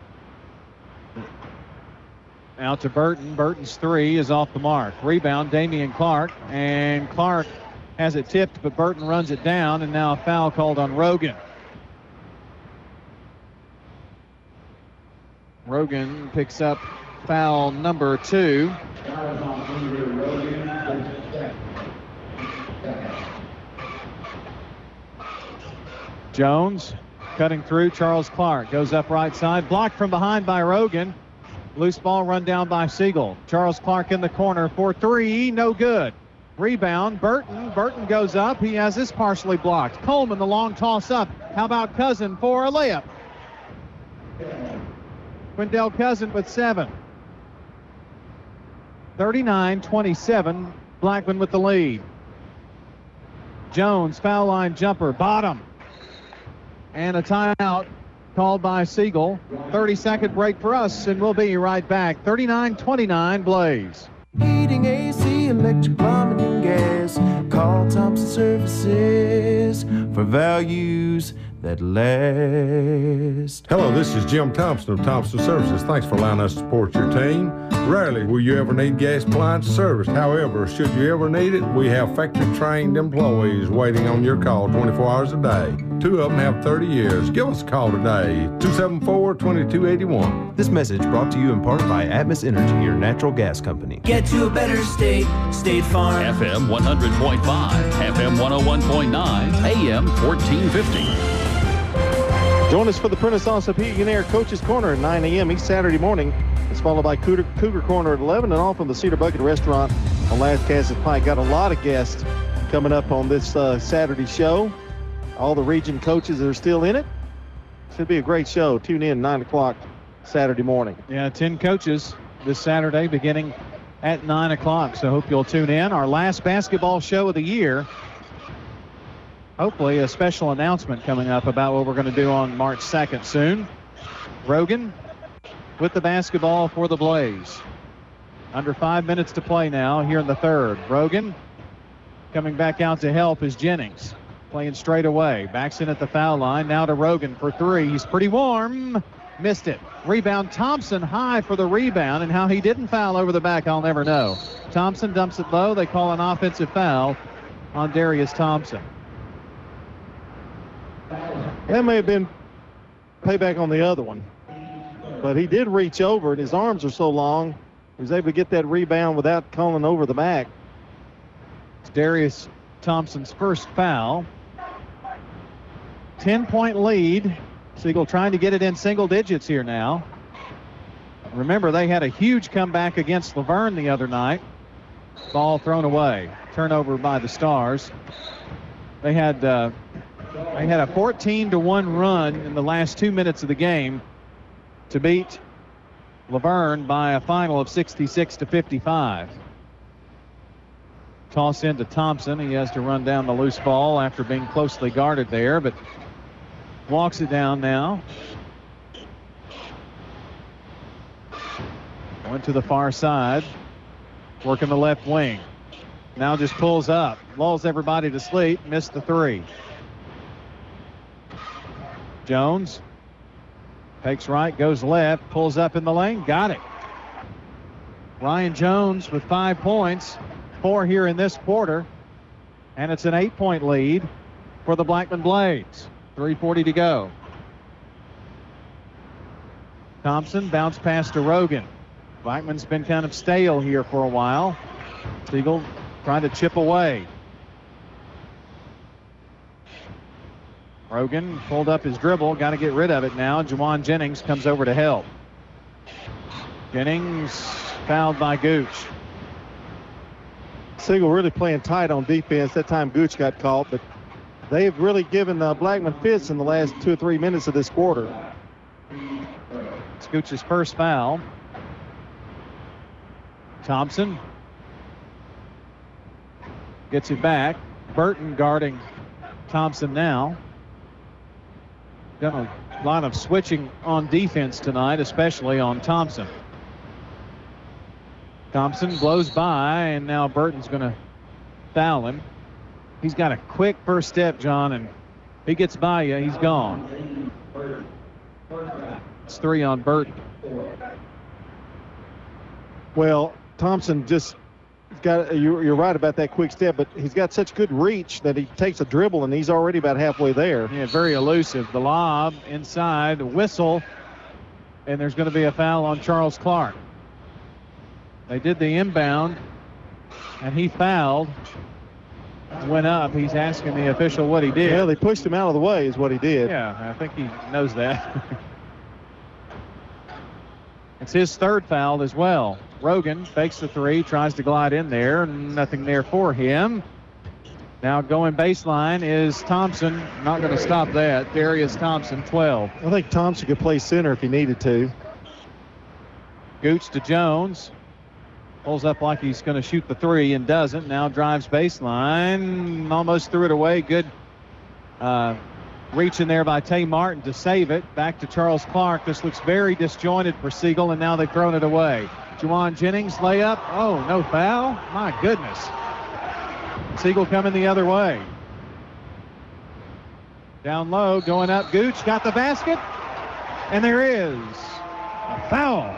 Out to Burton. Burton's three is off the mark. Rebound, Damian Clark. And Clark has it tipped, but Burton runs it down, and now a foul called on Rogan. Rogan picks up foul number two. Jones cutting through. Charles Clark goes up right side. Blocked from behind by Rogan. Loose ball run down by Siegel. Charles Clark in the corner for three. No good. Rebound. Burton. Burton goes up. He has this partially blocked. Coleman, the long toss up. How about Cousin for a layup? Quindell Cousin with seven. thirty-nine twenty-seven. Blackman with the lead. Jones, foul line jumper, bottom. And a timeout called by Siegel. thirty-second break for us, and we'll be right back. thirty-nine twenty-nine Blaze. Heating, A C, electric, plumbing, and gas. Call Thompson Services for values that last. Hello, this is Jim Thompson of Thompson Services. Thanks for allowing us to support your team. Rarely will you ever need gas appliance service. However, should you ever need it, we have factory-trained employees waiting on your call twenty-four hours a day. Two of them have thirty years. Give us a call today, two seven four, two two eight one. This message brought to you in part by Atmos Energy, your natural gas company. Get to a better state, State Farm. F M one hundred point five, F M one oh one point nine, A M fourteen fifty. Join us for the Prentice Allsup Heating and Air Coach's Corner at nine a.m. each Saturday morning. It's followed by Cougar, Cougar Corner at eleven, and all from the Cedar Bucket Restaurant on Lascassas Pike. Got a lot of guests coming up on this uh, Saturday show. All the region coaches that are still in it. Should be a great show. Tune in nine o'clock Saturday morning. Yeah, ten coaches this Saturday beginning at nine o'clock, so hope you'll tune in. Our last basketball show of the year. Hopefully a special announcement coming up about what we're going to do on March second soon. Rogan with the basketball for the Blaze. Under five minutes to play now here in the third. Rogan coming back out to help is Jennings. Playing straight away. Backs in at the foul line. Now to Rogan for three. He's pretty warm. Missed it. Rebound. Thompson high for the rebound, and how he didn't foul over the back, I'll never know. Thompson dumps it low. They call an offensive foul on Darius Thompson. That may have been payback on the other one. But he did reach over, and his arms are so long, he was able to get that rebound without calling over the back. It's Darius Thompson's first foul. ten-point lead. Siegel trying to get it in single digits here now. Remember, they had a huge comeback against Laverne the other night. Ball thrown away. Turnover by the Stars. They had uh, they had a fourteen to one run in the last two minutes of the game to beat Laverne by a final of sixty-six to fifty-five. Toss into Thompson. He has to run down the loose ball after being closely guarded there, but walks it down now. Went to the far side, working the left wing. Now just pulls up, lulls everybody to sleep, missed the three. Jones takes right, goes left, pulls up in the lane, got it. Ryan Jones with five points, four here in this quarter, and it's an eight-point lead for the Blackman Blades. three forty to go. Thompson bounce pass to Rogan. Blackman's been kind of stale here for a while. Siegel trying to chip away. Rogan pulled up his dribble, got to get rid of it now. Juwan Jennings comes over to help. Jennings fouled by Gooch. Siegel really playing tight on defense. That time Gooch got caught, but they've really given uh, Blackman fits in the last two or three minutes of this quarter. It's Gooch's first foul. Thompson gets it back. Burton guarding Thompson now. Done a lot of switching on defense tonight, especially on Thompson. Thompson blows by, and now Burton's going to foul him. He's got a quick first step, John, and he gets by you, he's gone. It's three on Burton. Well, Thompson just got, you're right about that quick step, but he's got such good reach that he takes a dribble, and he's already about halfway there. Yeah, very elusive. The lob inside, whistle, and there's going to be a foul on Charles Clark. They did the inbound, and he fouled. Went up. He's asking the official what he did. Yeah, they pushed him out of the way is what he did. Yeah, I think he knows that. It's his third foul as well. Rogan fakes the three, tries to glide in there. Nothing there for him. Now going baseline is Thompson. Not going to stop that. Darius Thompson, twelve. I think Thompson could play center if he needed to. Gooch to Jones. Pulls up like he's going to shoot the three and doesn't. Now drives baseline. Almost threw it away. Good uh, reach in there by Tay Martin to save it. Back to Charles Clark. This looks very disjointed for Siegel, and now they've thrown it away. Juwan Jennings layup. Oh, no foul. My goodness. Siegel coming the other way. Down low, going up. Gooch got the basket. And there is a foul.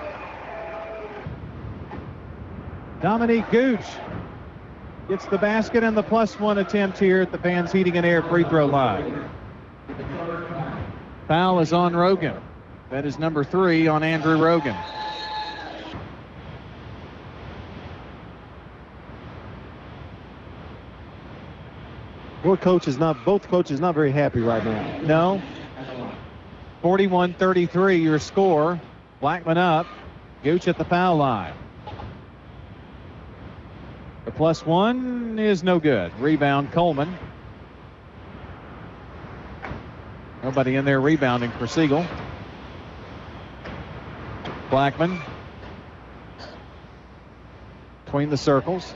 Dominique Gooch gets the basket and the plus one attempt here at the Fans Heating and Air free throw line. Foul is on Rogan. That is number three on Andrew Rogan. Your coach is not, both coaches not very happy right now. No. forty-one thirty-three your score. Blackman up. Gooch at the foul line. The plus one is no good. Rebound Coleman. Nobody in there rebounding for Siegel. Blackman. Between the circles.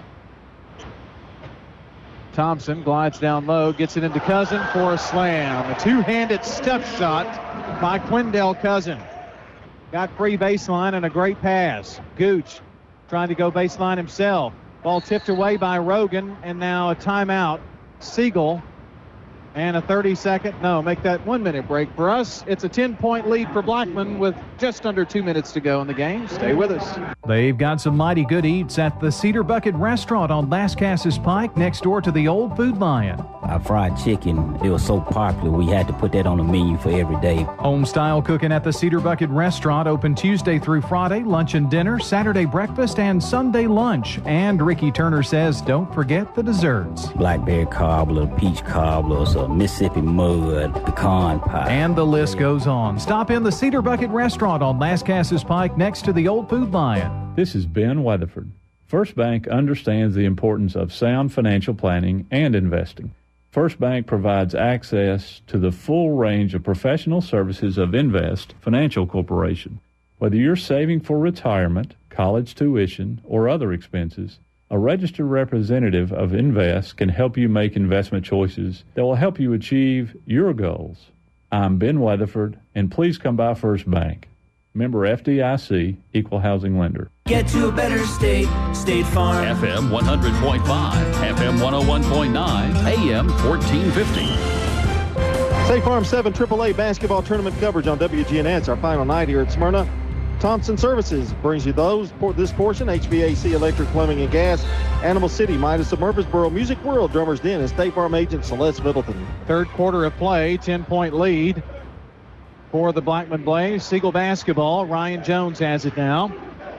Thompson glides down low, gets it into Cousin for a slam. A two-handed step shot by Quindell Cousin. Got free baseline and a great pass. Gooch trying to go baseline himself. Ball tipped away by Rogan, and now a timeout. Siegel, and a thirty-second, no, make that one-minute break for us. It's a ten-point lead for Blackman with just under two minutes to go in the game. Stay with us. They've got some mighty good eats at the Cedar Bucket Restaurant on Lascassas Pike, next door to the Old Food Lion. Our fried chicken, it was so popular, we had to put that on the menu for every day. Home-style cooking at the Cedar Bucket Restaurant, open Tuesday through Friday, lunch and dinner, Saturday breakfast, and Sunday lunch. And Ricky Turner says, don't forget the desserts. Blackberry cobbler, peach cobbler, so Mississippi mud, pecan pie. And the list goes on. Stop in the Cedar Bucket Restaurant on Lascassas Pike next to the Old Food Lion. This is Ben Weatherford. First Bank understands the importance of sound financial planning and investing. First Bank provides access to the full range of professional services of Invest Financial Corporation. Whether you're saving for retirement, college tuition, or other expenses, a registered representative of Invest can help you make investment choices that will help you achieve your goals. I'm Ben Weatherford, and please come by First Bank. Member F D I C, Equal Housing Lender. Get to a better state, State Farm. F M one hundred point five, F M one oh one point nine, A M fourteen fifty. State Farm seven triple A basketball tournament coverage on W G N S. Our final night here at Smyrna. Thompson Services brings you those this portion. H V A C Electric, Plumbing, and Gas. Animal City, Midas of Murfreesboro. Music World, Drummers Den, and State Farm agent Celeste Middleton. Third quarter of play, ten-point lead for the Blackman Blaze. Siegel basketball. Ryan Jones has it now.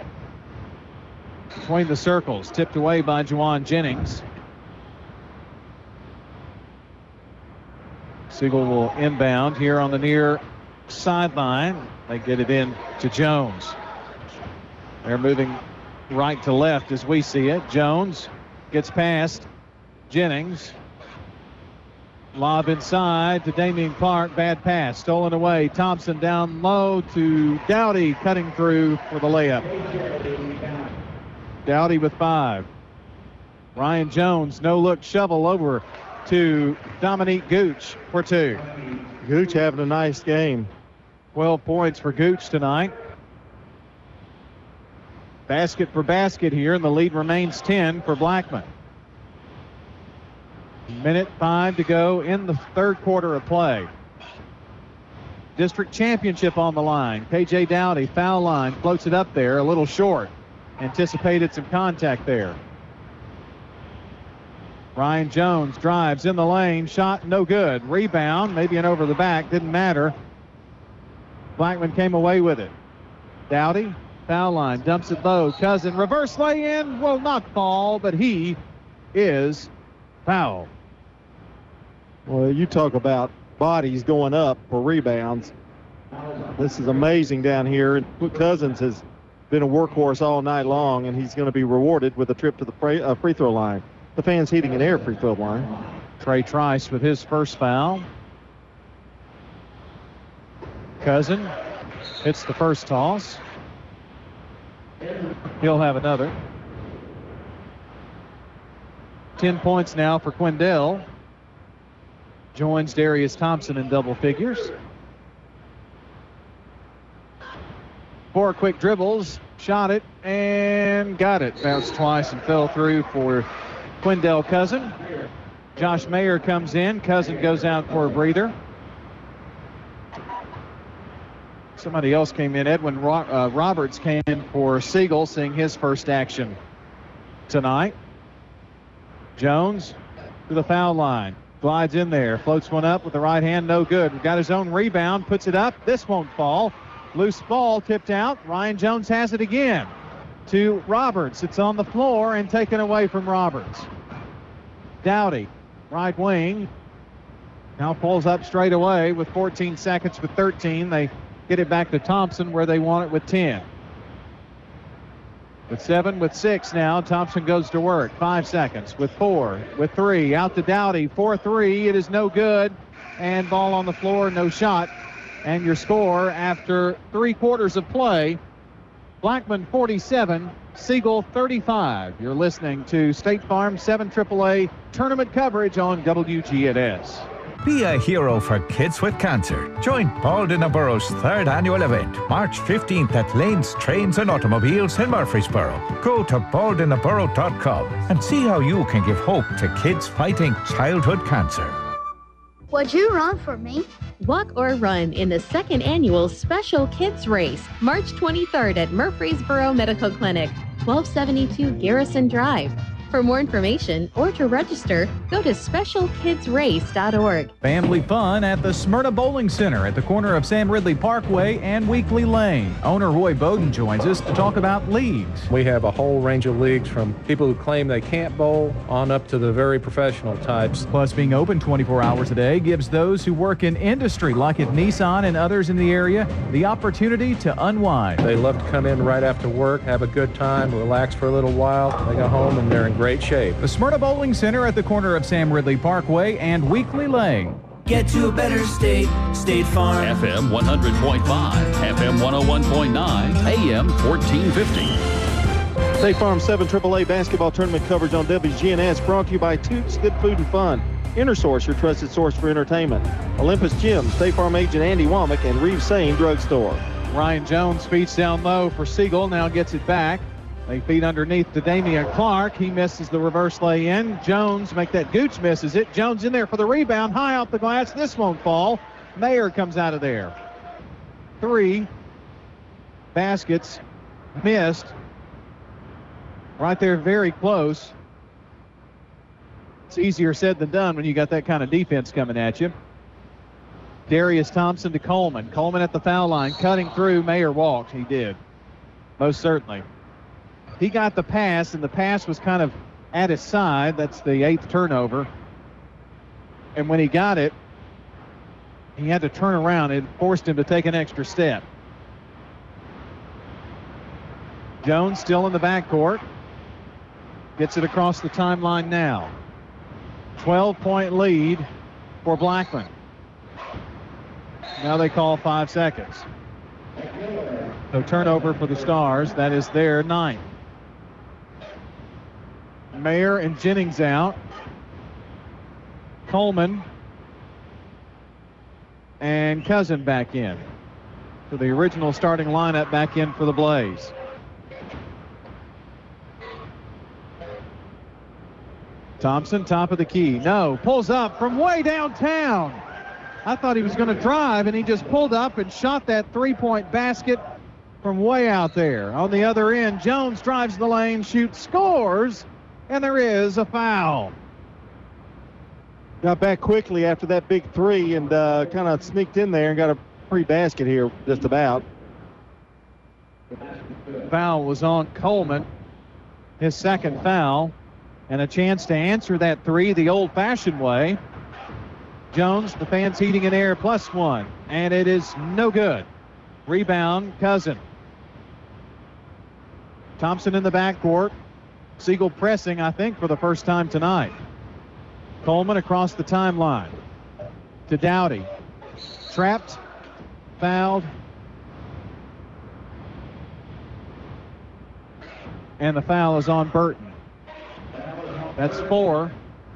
Between the circles, tipped away by Juwan Jennings. Siegel will inbound here on the near sideline. They get it in to Jones. They're moving right to left as we see it. Jones gets past Jennings. Lob inside to Damian Clark. Bad pass. Stolen away. Thompson down low to Dowdy, cutting through for the layup. Dowdy with five. Ryan Jones, no look shovel over to Dominique Gooch for two. Gooch having a nice game. twelve points for Gooch tonight. Basket for basket here, and the lead remains ten for Blackman. Minute five to go in the third quarter of play. District championship on the line. K J Dowdy, foul line, floats it up there, a little short. Anticipated some contact there. Ryan Jones drives in the lane, shot no good. Rebound, maybe an over the back, didn't matter. Blackman came away with it. Dowdy, foul line, dumps it low. Cousin, reverse lay-in, will not fall, but he is fouled. Well, you talk about bodies going up for rebounds. This is amazing down here. Cousins has been a workhorse all night long, and he's going to be rewarded with a trip to the free, uh, free throw line. The Fans Heating and Air free throw line. Trey Trice with his first foul. Cousin hits the first toss. He'll have another. ten points now for Quindell. Joins Darius Thompson in double figures. Four quick dribbles, shot it, and got it. Bounced twice and fell through for Quindell Cousin. Josh Mayer comes in. Cousin goes out for a breather. Somebody else came in. Edwin Ro- uh, Roberts came in for Siegel, seeing his first action tonight. Jones to the foul line. Glides in there. Floats one up with the right hand. No good. Got his own rebound. Puts it up. This won't fall. Loose ball tipped out. Ryan Jones has it again to Roberts. It's on the floor and taken away from Roberts. Dowdy, right wing, now pulls up straight away with fourteen seconds with thirteen. They get it back to Thompson where they want it with ten. With seven, with six now, Thompson goes to work. Five seconds with four, with three. Out to Dowdy, four three. It is no good. And ball on the floor, no shot. And your score after three quarters of play, Blackman forty-seven, Siegel thirty-five. You're listening to State Farm seven triple A tournament coverage on W G N S. Be a hero for kids with cancer. Join Paul DeNaburro's third annual event, March fifteenth at Lane's Trains and Automobiles in Murfreesboro. Go to paul de naburro dot com and see how you can give hope to kids fighting childhood cancer. Would you run for me? Walk or run in the second annual Special Kids Race, March twenty-third at Murfreesboro Medical Clinic, twelve seventy-two Garrison Drive. For more information or to register, go to special kids race dot org. Family fun at the Smyrna Bowling Center at the corner of Sam Ridley Parkway and Weekly Lane. Owner Roy Bowden joins us to talk about leagues. We have a whole range of leagues from people who claim they can't bowl on up to the very professional types. Plus, being open twenty-four hours a day gives those who work in industry like at Nissan and others in the area the opportunity to unwind. They love to come in right after work, have a good time, relax for a little while. They go home and they're in great shape. The Smyrna Bowling Center at the corner of Sam Ridley Parkway and Weekly Lane. Get to a better state, State Farm. F M one hundred point five, F M one oh one point nine, A M fourteen fifty. State Farm seven triple A basketball tournament coverage on W G N S brought to you by Toots Good Food and Fun, InterSource, your trusted source for entertainment, Olympus Gym, State Farm agent Andy Womack, and Reeves Sane Drugstore. Ryan Jones feeds down low for Siegel, now gets it back. They feed underneath to Damian Clark. He misses the reverse lay-in. Jones, make that Gooch misses it. Jones in there for the rebound. High off the glass. This won't fall. Mayer comes out of there. Three baskets missed. Right there, very close. It's easier said than done when you got that kind of defense coming at you. Darius Thompson to Coleman. Coleman at the foul line, cutting through. Mayer walked. He did. Most certainly. He got the pass, and the pass was kind of at his side. That's the eighth turnover. And when he got it, he had to turn around. It forced him to take an extra step. Jones still in the backcourt. Gets it across the timeline now. twelve-point lead for Blackman. Now they call five seconds. So turnover for the Stars. That is their ninth. Mayer and Jennings out. Coleman and Cousin back in. So the original starting lineup back in for the Blaze. Thompson, top of the key. No, pulls up from way downtown. I thought he was going to drive, and he just pulled up and shot that three-point basket from way out there. On the other end, Jones drives the lane, shoots, scores, and there is a foul. Got back quickly after that big three and uh, kind of sneaked in there and got a free basket here just about. Foul was on Coleman, his second foul, and a chance to answer that three the old-fashioned way. Jones, the fans heating in air, plus one, and it is no good. Rebound, Cousin. Thompson in the backcourt. Siegel pressing, I think, for the first time tonight. Coleman across the timeline to Dowdy. Trapped, fouled, and the foul is on Burton. That's four.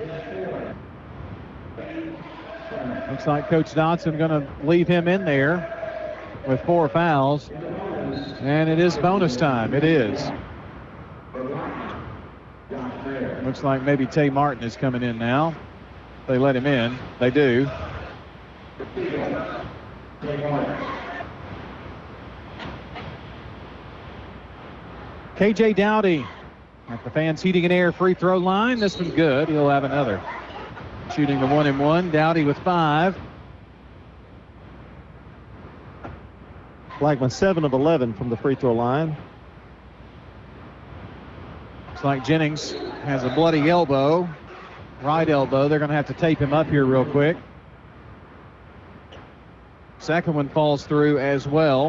Looks like Coach Dodson going to leave him in there with four fouls. And it is bonus time. It is. Looks like maybe Tay Martin is coming in now. They let him in. They do. K J Dowdy at the Fans Heating and Air free throw line. This one good. He'll have another. Shooting the one and one. Dowdy with five. Blackman seven of eleven from the free throw line. Looks like Jennings has a bloody elbow. Right elbow. They're going to have to tape him up here real quick. Second one falls through as well.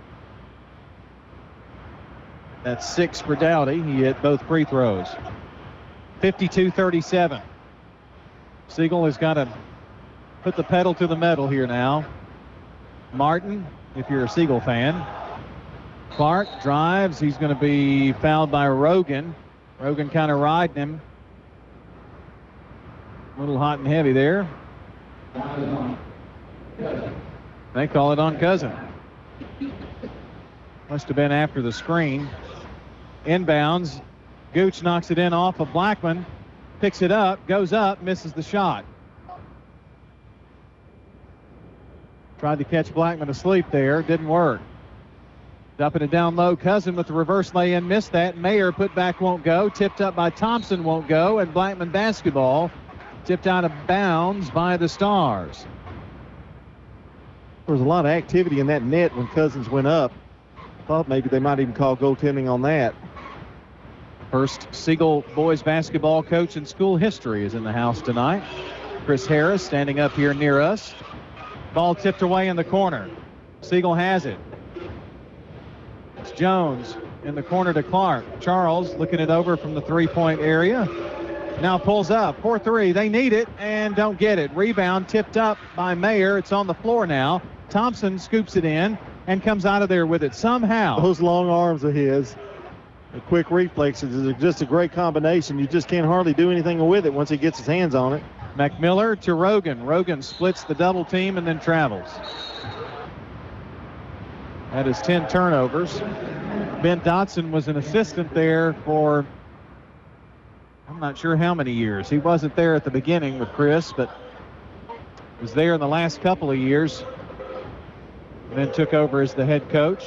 That's six for Dowdy. He hit both free throws. fifty-two thirty-seven. Siegel has got to put the pedal to the metal here now. Martin, if you're a Siegel fan. Clark drives. He's going to be fouled by Rogan. Rogan kind of riding him. A little hot and heavy there. They call it on Cousin. Must have been after the screen. Inbounds. Gooch knocks it in off of Blackman. Picks it up, goes up, misses the shot. Tried to catch Blackman asleep there. Didn't work. Dumping it down low. Cousin with the reverse lay-in. Missed that. Mayer put back won't go. Tipped up by Thompson won't go. And Blackman basketball tipped out of bounds by the Stars. There was a lot of activity in that net when Cousins went up. Thought maybe they might even call goaltending on that. First Siegel boys basketball coach in school history is in the house tonight. Chris Harris standing up here near us. Ball tipped away in the corner. Siegel has it. It's Jones in the corner to Clark. Charles looking it over from the three-point area. Now pulls up. four three. They need it and don't get it. Rebound tipped up by Mayer. It's on the floor now. Thompson scoops it in and comes out of there with it somehow. Those long arms of his. The quick reflexes is just a great combination. You just can't hardly do anything with it once he gets his hands on it. McMiller to Rogan. Rogan splits the double team and then travels. That is ten turnovers. Ben Dotson was an assistant there for I'm not sure how many years. He wasn't there at the beginning with Chris, but was there in the last couple of years. And then took over as the head coach.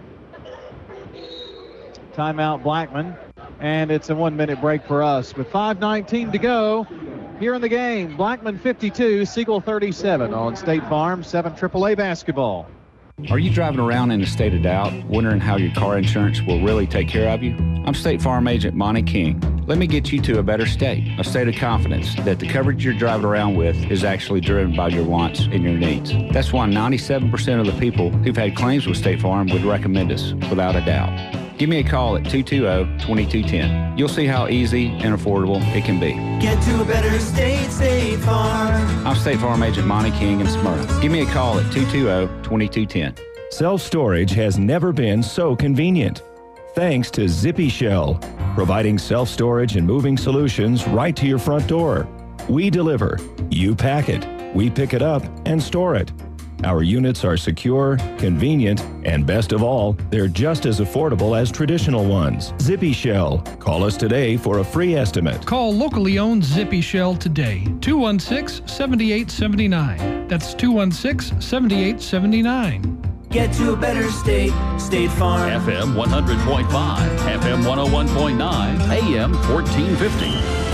Timeout Blackman, and it's a one-minute break for us with five nineteen to go here in the game. Blackman fifty-two, Siegel thirty-seven on State Farm seven triple A basketball. Are you driving around in a state of doubt, wondering how your car insurance will really take care of you? I'm State Farm Agent Monty King. Let me get you to a better state, a state of confidence that the coverage you're driving around with is actually driven by your wants and your needs. That's why ninety-seven percent of the people who've had claims with State Farm would recommend us, without a doubt. Give me a call at two two zero, two two one zero. You'll see how easy and affordable it can be. Get to a better state, State Farm. I'm State Farm Agent Monty King in Smyrna. Give me a call at two two zero, two two one zero. Self-storage has never been so convenient. Thanks to Zippy Shell, providing self-storage and moving solutions right to your front door. We deliver, you pack it, we pick it up and store it. Our units are secure, convenient, and best of all, they're just as affordable as traditional ones. Zippy Shell. Call us today for a free estimate. Call locally owned Zippy Shell today. two one six, seven eight seven nine. That's two one six, seven eight seven nine. Get to a better state, State Farm. F M one hundred point five, F M one oh one point nine, A M fourteen fifty.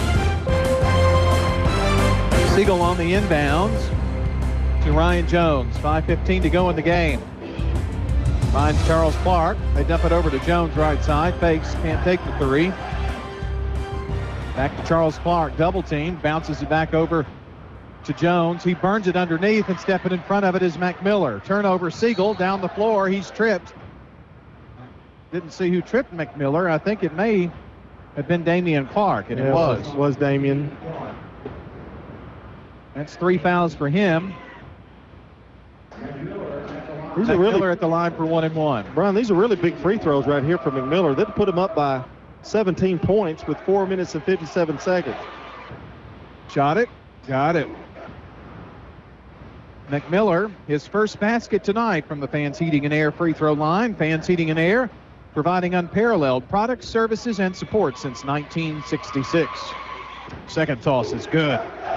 Siegel on the inbounds to Ryan Jones. five fifteen to go in the game. Finds Charles Clark. They dump it over to Jones right side. Fakes, can't take the three. Back to Charles Clark. Double team. Bounces it back over to Jones. He burns it underneath, and stepping in front of it is McMiller. Turnover, Siegel down the floor. He's tripped. Didn't see who tripped McMiller. I think it may have been Damian Clark, and yeah, it was. It was Damian. That's three fouls for him. These are really at the line for one and one. Brian, these are really big free throws right here for McMiller. They'd put him up by seventeen points with four minutes and fifty-seven seconds. Shot it. Got it. McMiller, his first basket tonight from the Fans Heating and Air free throw line. Fans Heating and Air providing unparalleled products, services, and support since nineteen sixty-six. Second toss is good.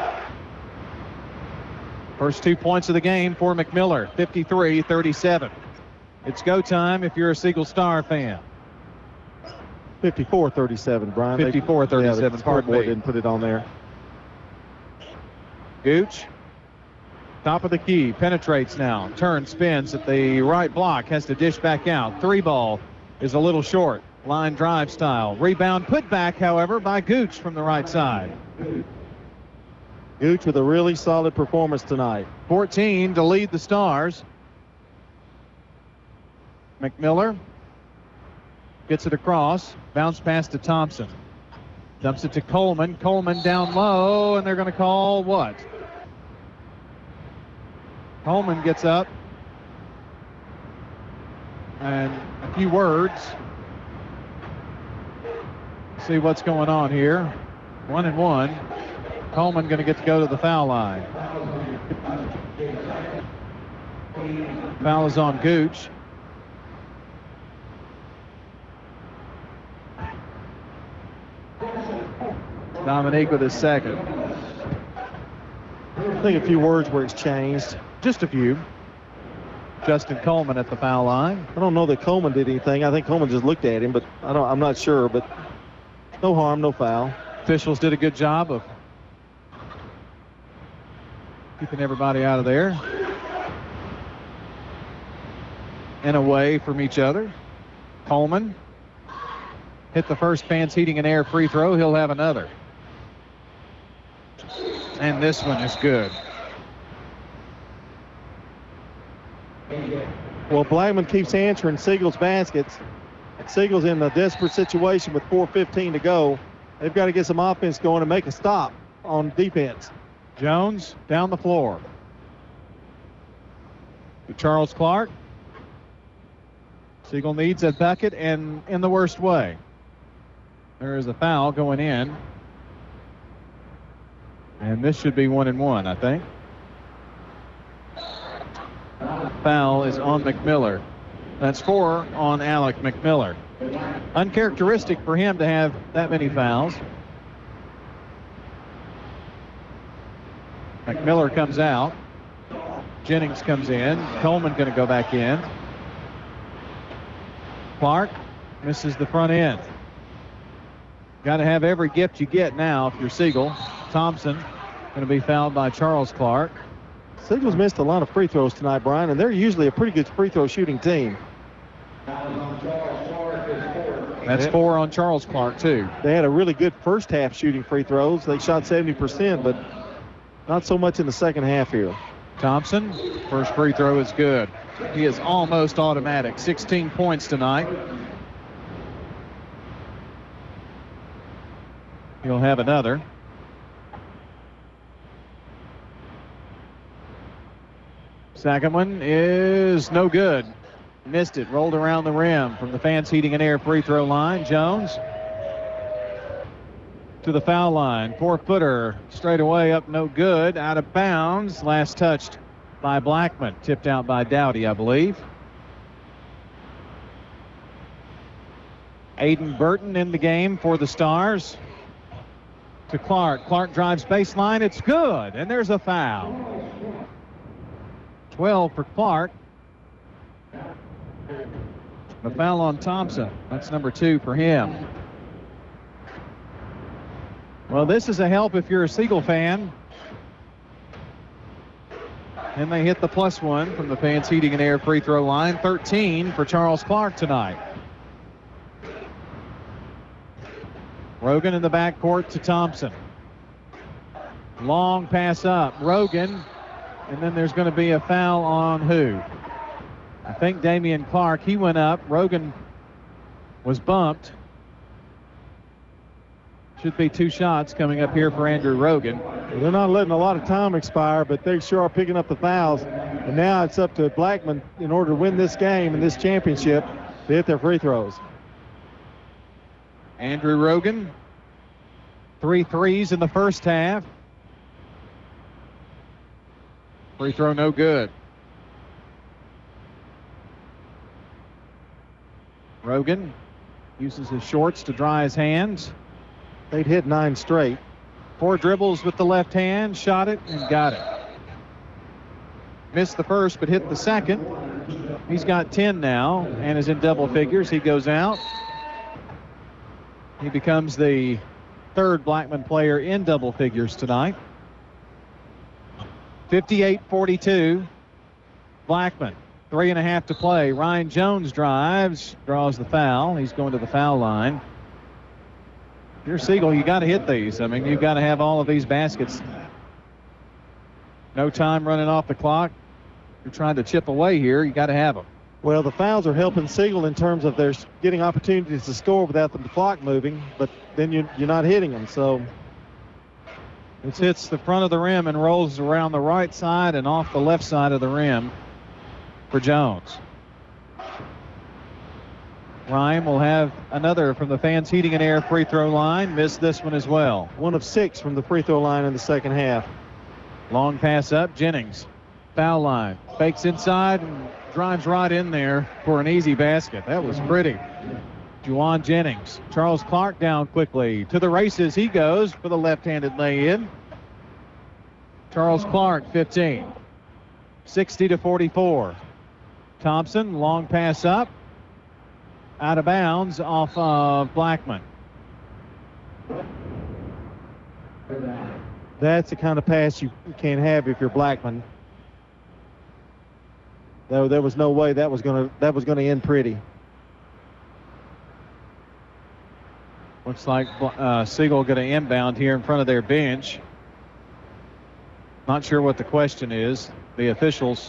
First two points of the game for McMiller, fifty-three thirty-seven. It's go time if you're a Siegel Star fan. fifty-four thirty-seven, Brian. fifty-four thirty-seven. Yeah, the scoreboard didn't put it on there. Gooch, top of the key, penetrates now. Turns, spins at the right block, has to dish back out. Three ball is a little short. Line drive style. Rebound put back, however, by Gooch from the right side. Gooch with a really solid performance tonight. fourteen to lead the Stars. McMiller gets it across. Bounce pass to Thompson. Dumps it to Coleman. Coleman down low, and they're going to call what? Coleman gets up. And a few words. See what's going on here. One and one. Coleman going to get to go to the foul line. Foul is on Gooch. Dominique with his second. I think a few words were exchanged. Just a few. Justin Coleman at the foul line. I don't know that Coleman did anything. I think Coleman just looked at him, but I don't, I'm not sure. But no harm, no foul. Officials did a good job of keeping everybody out of there and away from each other. Coleman hit the first Fans Heating and Air free throw. He'll have another. And this one is good. Well, Blackman keeps answering Siegel's baskets. Siegel's in a desperate situation with four fifteen to go. They've got to get some offense going and make a stop on defense. Jones down the floor to Charles Clark. Siegel needs a bucket, and in the worst way. There is a foul going in. And this should be one and one, I think. Foul is on McMiller. That's four on Alec McMiller. Uncharacteristic for him to have that many fouls. McMiller comes out. Jennings comes in. Coleman going to go back in. Clark misses the front end. Got to have every gift you get now if you're Siegel. Thompson going to be fouled by Charles Clark. Siegel's missed a lot of free throws tonight, Brian, and they're usually a pretty good free throw shooting team. That's four on Charles Clark, too. They had a really good first half shooting free throws. They shot seventy percent, but not so much in the second half here. Thompson, first free throw is good. He is almost automatic. sixteen points tonight. He'll have another. Second one is no good. Missed it. Rolled around the rim from the Fans Heating and Air free throw line. Jones to the foul line. Four-footer straight away up, no good. Out of bounds. Last touched by Blackman. Tipped out by Dowdy, I believe. Aiden Burton in the game for the Stars. To Clark. Clark drives baseline. It's good. And there's a foul. twelve for Clark. The foul on Thompson. That's number two for him. Well, this is a help if you're a Siegel fan. And they hit the plus one from the Fans Heating and Air free throw line. thirteen for Charles Clark tonight. Rogan in the backcourt to Thompson. Long pass up. Rogan. And then there's going to be a foul on who? I think Damian Clark. He went up. Rogan was bumped. Should be two shots coming up here for Andrew Rogan. They're not letting a lot of time expire, but they sure are picking up the fouls. And now it's up to Blackman in order to win this game and this championship to hit their free throws. Andrew Rogan, three threes in the first half. Free throw no good. Rogan uses his shorts to dry his hands. They'd hit nine straight. Four dribbles with the left hand, shot it and got it. Missed the first, but hit the second. He's got ten now and is in double figures. He goes out. He becomes the third Blackman player in double figures tonight. fifty-eight forty-two. Blackman, three and a half to play. Ryan Jones drives, draws the foul. He's going to the foul line. If you're Siegel, you got to hit these. I mean, you've got to have all of these baskets. No time running off the clock. You're trying to chip away here. You got to have them. Well, the fouls are helping Siegel in terms of their getting opportunities to score without the clock moving, but then you, you're not hitting them. So it hits the front of the rim and rolls around the right side and off the left side of the rim for Jones. Ryan will have another from the Fans Heating and Air free throw line. Missed this one as well. One of six from the free throw line in the second half. Long pass up. Jennings, foul line. Fakes inside and drives right in there for an easy basket. That was pretty. Juwan Jennings. Charles Clark down quickly. To the races he goes for the left-handed lay-in. Charles Clark, fifteen. sixty to forty-four. Thompson, long pass up. Out of bounds off of Blackman. That's the kind of pass you can't have if you're Blackman. Though there was no way that was gonna that was gonna end pretty. Looks like uh, Siegel going to inbound here in front of their bench. Not sure what the question is. The officials.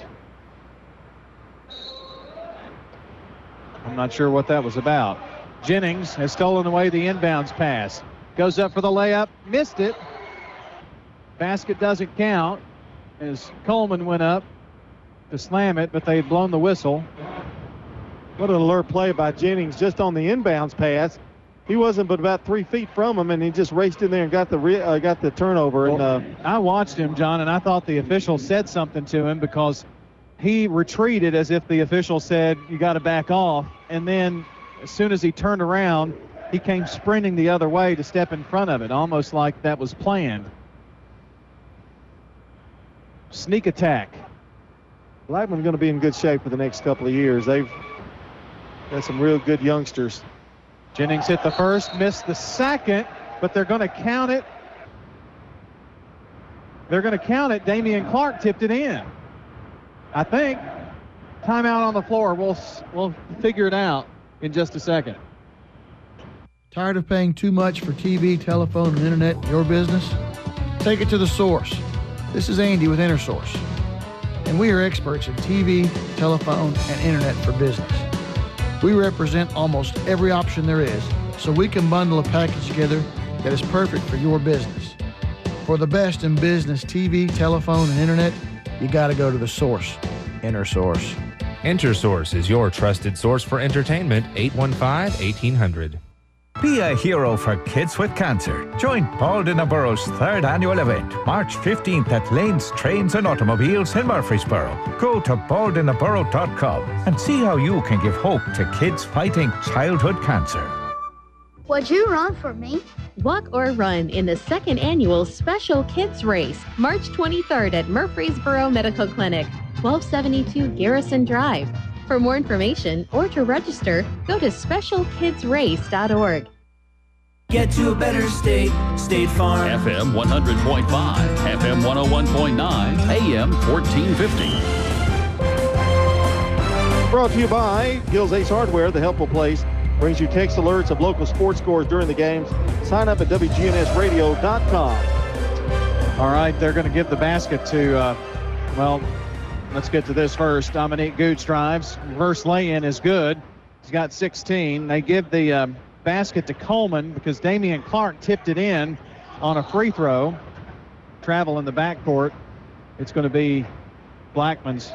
I'm not sure what that was about. Jennings has stolen away the inbounds pass. Goes up for the layup. Missed it. Basket doesn't count as Coleman went up to slam it, but they had blown the whistle. What an alert play by Jennings just on the inbounds pass. He wasn't but about three feet from him, and he just raced in there and got the re- uh, got the turnover. And uh, I watched him, John, and I thought the official said something to him because he retreated as if the official said, you got to back off. And then as soon as he turned around, he came sprinting the other way to step in front of it, almost like that was planned. Sneak attack. Blackman's going to be in good shape for the next couple of years. They've got some real good youngsters. Jennings hit the first, missed the second, but they're going to count it. They're going to count it. Damian Clark tipped it in, I think. Timeout on the floor. We'll we'll figure it out in just a second. Tired of paying too much for T V, telephone, and internet in your business? Take it to the source. This is Andy with InterSource, and we are experts in T V, telephone, and internet for business. We represent almost every option there is, so we can bundle a package together that is perfect for your business. For the best in business T V, telephone, and internet, you got to go to the source. InterSource. InterSource is your trusted source for entertainment. eight one five, eighteen hundred. Be a hero for kids with cancer. Join Paul Dinnaborough's third annual event, March fifteenth at Lane's Trains and Automobiles in Murfreesboro. Go to paul dinnaborough dot com and see how you can give hope to kids fighting childhood cancer. Would you run for me? Walk or run in the second annual Special Kids Race, March twenty-third at Murfreesboro Medical Clinic, twelve seventy-two Garrison Drive. For more information or to register, go to special kids race dot org. Get to a better state, State Farm. F M one hundred point five, F M one oh one point nine, A M fourteen fifty. Brought to you by Gills Ace Hardware, the helpful place. Brings you text alerts of local sports scores during the games. Sign up at W G N S radio dot com. All right, they're going to give the basket to, uh, well, let's get to this first. Dominique Gooch drives. Reverse lay-in is good. He's got sixteen. They give the um, basket to Coleman because Damian Clark tipped it in on a free throw. Travel in the backcourt. It's going to be Blackman's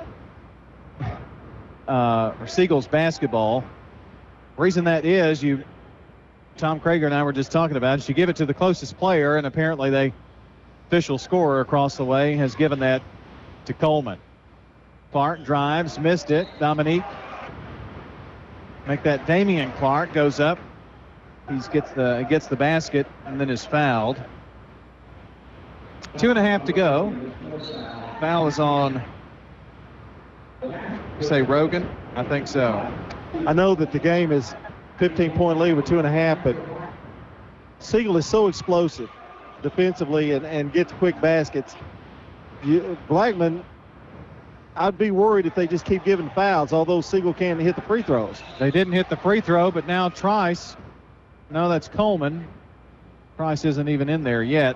uh, or Siegel's basketball. Reason that is you Tom Krager and I were just talking about it. You give it to the closest player, and apparently the official scorer across the way has given that to Coleman. Clark drives, missed it. Dominique. Make that Damian Clark goes up. He gets the gets the basket and then is fouled. Two and a half to go. Foul is on, you say Rogan? I think so. I know that the game is fifteen-point lead with two and a half, but Siegel is so explosive defensively and, and gets quick baskets. You, Blackman, I'd be worried if they just keep giving fouls, although Siegel can't hit the free throws. They didn't hit the free throw, but now Trice. No, that's Coleman. Trice isn't even in there yet.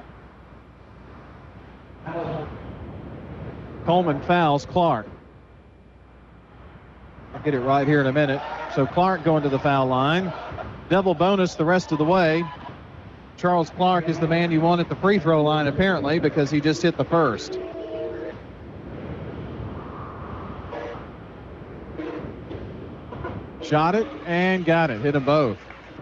Coleman fouls Clark. I'll get it right here in a minute. So Clark going to the foul line. Double bonus the rest of the way. Charles Clark is the man you want at the free throw line, apparently, because he just hit the first. Shot it and got it. Hit them both.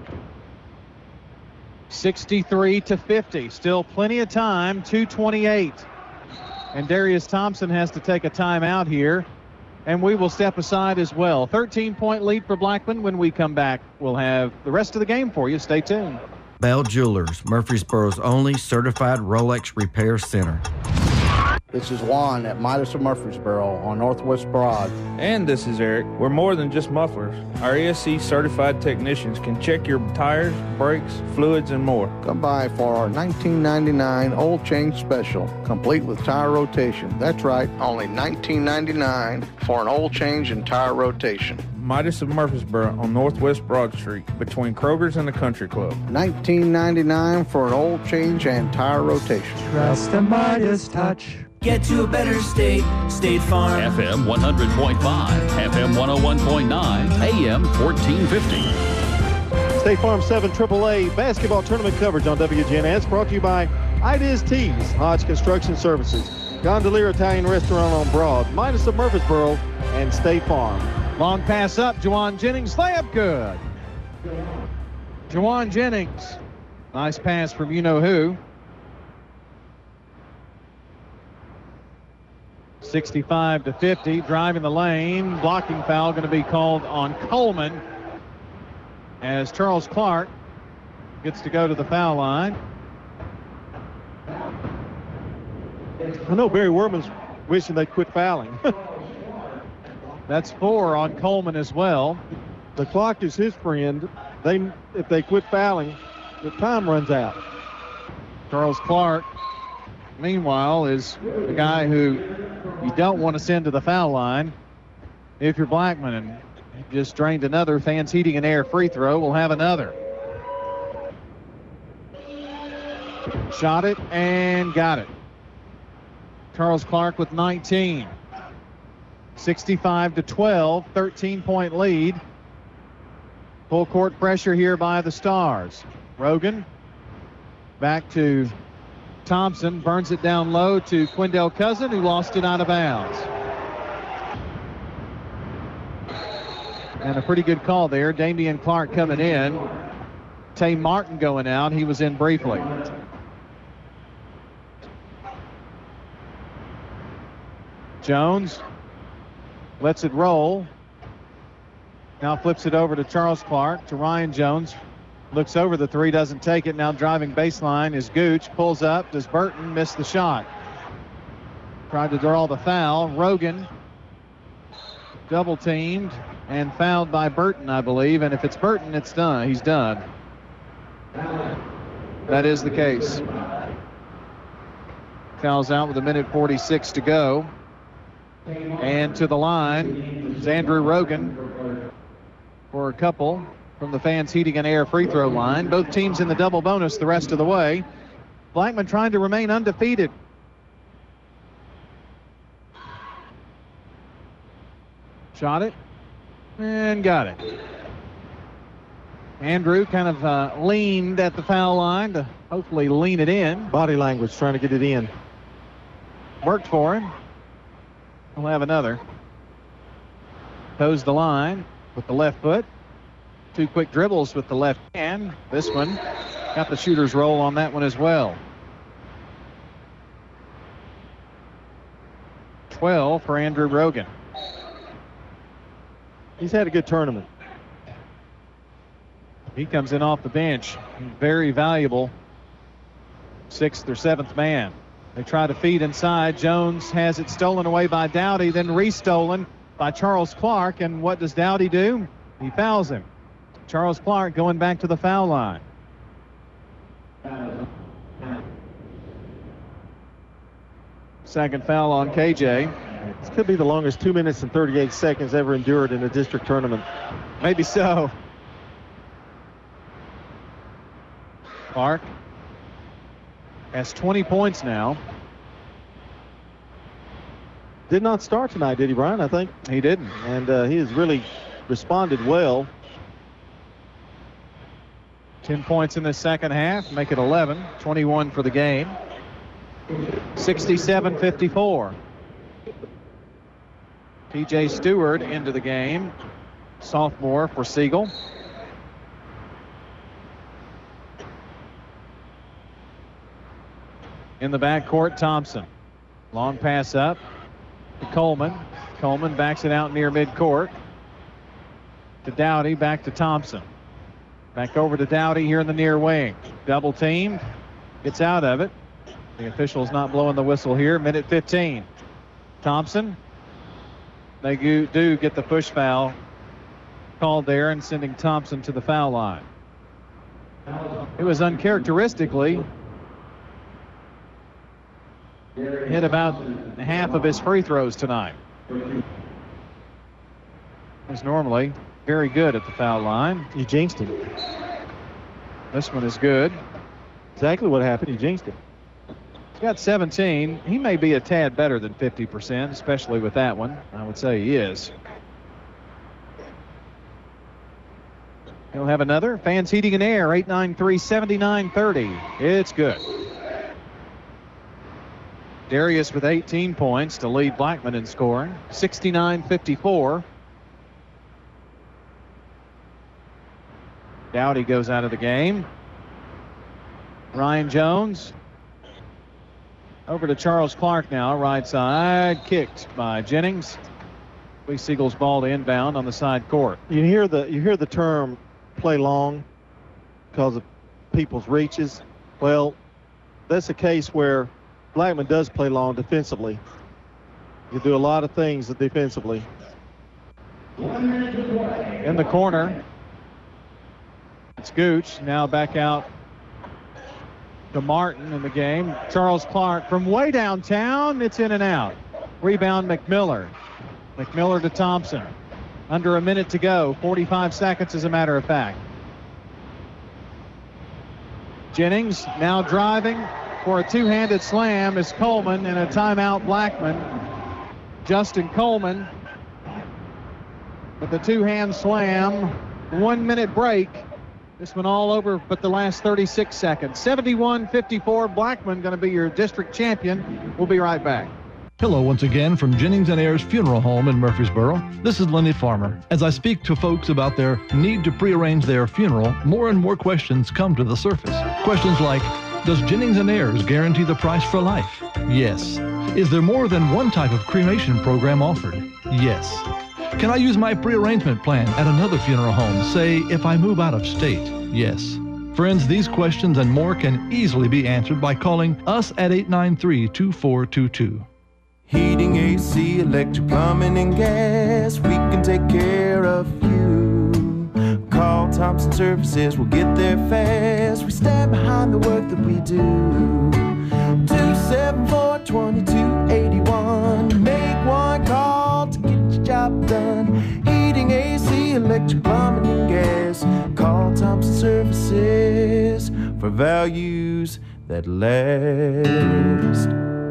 sixty-three to fifty. Still plenty of time. two twenty-eight. And Darius Thompson has to take a timeout here. And we will step aside as well. thirteen-point lead for Blackman. When we come back, we'll have the rest of the game for you. Stay tuned. Bell Jewelers, Murfreesboro's only certified Rolex repair center. This is Juan at Midas of Murfreesboro on Northwest Broad. And this is Eric. We're more than just mufflers. Our E S C certified technicians can check your tires, brakes, fluids, and more. Come by for our nineteen ninety-nine oil change special, complete with tire rotation. That's right, only nineteen ninety-nine for an oil change and tire rotation. Midas of Murfreesboro on Northwest Broad Street, between Kroger's and the Country Club. nineteen ninety-nine for an oil change and tire rotation. Trust the Midas touch. Get to a better state, State Farm. F M one hundred point five, F M one oh one point nine, A M fourteen fifty. State Farm seven triple A basketball tournament coverage on W G N S brought to you by Ideas Tees, Hodge Construction Services, Gondolier Italian Restaurant on Broad, Midas of Murfreesboro, and State Farm. Long pass up, Juwan Jennings, layup good. Juwan Jennings, nice pass from you-know-who. sixty-five to fifty, driving the lane. Blocking foul going to be called on Coleman as Charles Clark gets to go to the foul line. I know Barry Werman's wishing they'd quit fouling. That's four on Coleman as well. The clock is his friend. They, if they quit fouling, the time runs out. Charles Clark, meanwhile, is the guy who you don't want to send to the foul line. If you're Blackman, and just drained another Fans Heating and Air free throw, we'll have another. Shot it and got it. Charles Clark with nineteen. sixty-five to twelve, thirteen-point lead. Full court pressure here by the Stars. Rogan back to Thompson, burns it down low to Quindell Cousin, who lost it out of bounds. And a pretty good call there. Damian Clark coming in. Tay Martin going out. He was in briefly. Jones lets it roll. Now flips it over to Charles Clark, to Ryan Jones. Looks over the three, doesn't take it. Now driving baseline is Gooch. Pulls up. Does Burton miss the shot? Tried to draw the foul. Rogan double teamed and fouled by Burton, I believe. And if it's Burton, it's done. He's done. That is the case. Foul's out with a minute forty-six to go. And to the line is Andrew Rogan for a couple from the Fans Heating and Air free throw line. Both teams in the double bonus the rest of the way. Blackman trying to remain undefeated. Shot it and got it. Andrew kind of uh, leaned at the foul line to hopefully lean it in. Body language, trying to get it in. Worked for him. We'll have another. Toes the line with the left foot. Two quick dribbles with the left hand. This one got the shooter's roll on that one as well. twelve for Andrew Rogan. He's had a good tournament. He comes in off the bench. Very valuable. Sixth or seventh man. They try to feed inside. Jones has it stolen away by Dowdy, then restolen by Charles Clark. And what does Dowdy do? He fouls him. Charles Clark going back to the foul line. Second foul on K J. This could be the longest two minutes and thirty-eight seconds ever endured in a district tournament. Maybe so. Clark has twenty points now. Did not start tonight, did he, Brian? I think he didn't. And uh, he has really responded well. ten points in the second half, make it eleven. twenty-one for the game. sixty-seven fifty-four. T J Stewart into the game. Sophomore for Siegel. In the backcourt, Thompson. Long pass up to Coleman. Coleman backs it out near midcourt. To Dowdy, back to Thompson. Back over to Dowdy here in the near wing. Double teamed. Gets out of it. The official's not blowing the whistle here. Minute fifteen. Thompson. They do get the push foul called there and sending Thompson to the foul line. It was uncharacteristically hit about half of his free throws tonight. He's normally very good at the foul line. You jinxed him. This one is good. Exactly what happened. You jinxed him. He's got seventeen. He may be a tad better than fifty percent, especially with that one. I would say he is. He'll have another. Fans Heating and Air, eight nine three, seven nine three zero. It's good. Darius with eighteen points to lead Blackman in scoring. sixty-nine fifty-four. Dowdy goes out of the game. Ryan Jones. Over to Charles Clark now, right side. Kicked by Jennings. Lee Siegel's ball to inbound on the side court. You hear the you hear the term play long because of people's reaches. Well, that's a case where Blackman does play long defensively. You do a lot of things defensively. In the corner, it's Gooch. Now back out to Martin in the game. Charles Clark from way downtown. It's in and out. Rebound McMiller. McMiller to Thompson. Under a minute to go. forty-five seconds as a matter of fact. Jennings now driving for a two-handed slam is Coleman, and a timeout Blackman. Justin Coleman with the two-hand slam. One minute break. This one all over but the last thirty-six seconds. seventy-one fifty-four. Blackman going to be your district champion. We'll be right back. Hello once again from Jennings and Ayers Funeral Home in Murfreesboro. This is Lenny Farmer. As I speak to folks about their need to prearrange their funeral, more and more questions come to the surface. Questions like, does Jennings and Ayers guarantee the price for life? Yes. Is there more than one type of cremation program offered? Yes. Can I use my prearrangement plan at another funeral home, say if I move out of state? Yes. Friends, these questions and more can easily be answered by calling us at eight nine three, two four two two. Heating, A C, electric, plumbing, and gas, we can take care of you. Call Thompson Services, we'll get there fast. We stand behind the work that we do. two seven four, two two eight one. Make one call to get your job done. Heating, A C, electric, plumbing, and gas. Call Thompson Services for values that last.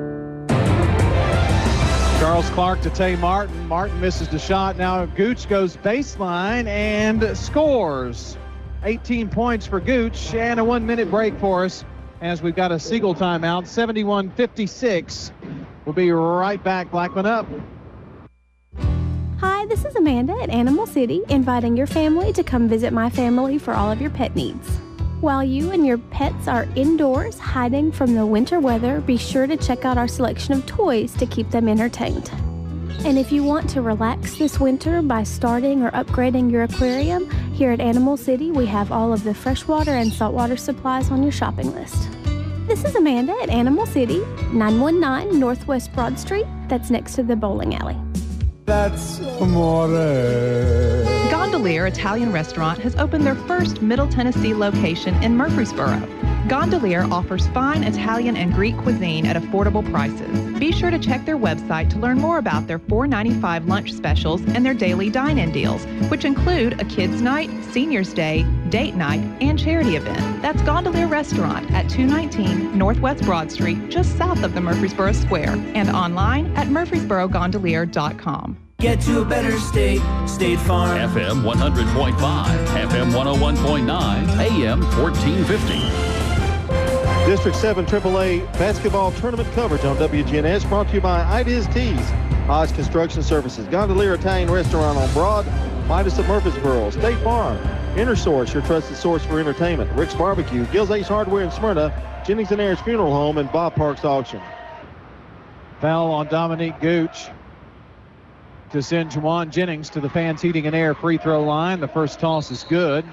Charles Clark to Tay Martin. Martin misses the shot. Now Gooch goes baseline and scores. eighteen points for Gooch, and a one-minute break for us as we've got a Siegel timeout. seventy-one fifty-six. We'll be right back. Blackman up. Hi, Hi, this is Amanda at Animal City, inviting your family to come visit my family for all of your pet needs. While you and your pets are indoors hiding from the winter weather, be sure to check out our selection of toys to keep them entertained. And if you want to relax this winter by starting or upgrading your aquarium, here at Animal City we have all of the freshwater and saltwater supplies on your shopping list. This is Amanda at Animal City, nine one nine Northwest Broad Street. That's next to the bowling alley. That's amore. Gondolier Italian Restaurant has opened their first Middle Tennessee location in Murfreesboro. Gondolier offers fine Italian and Greek cuisine at affordable prices. Be sure to check their website to learn more about their four ninety-five lunch specials and their daily dine-in deals, which include a kids' night, seniors' day, date night, and charity event. That's Gondolier Restaurant at two nineteen Northwest Broad Street, just south of the Murfreesboro Square, and online at murfreesboro gondolier dot com. Get to a better state, State Farm. F M one hundred point five, F M one oh one point nine, A M fourteen fifty. District seven triple A basketball tournament coverage on W G N S brought to you by Ideas Tees, Hodge Construction Services, Gondolier Italian Restaurant on Broad, Midas of Murfreesboro, State Farm, InnerSource, your trusted source for entertainment, Rick's Barbecue, Gil's Ace Hardware in Smyrna, Jennings and Ayers Funeral Home, and Bob Parks Auction. Foul on Dominique Gooch to send Juwan Jennings to the Fans Heating and Air free throw line. The first toss is good.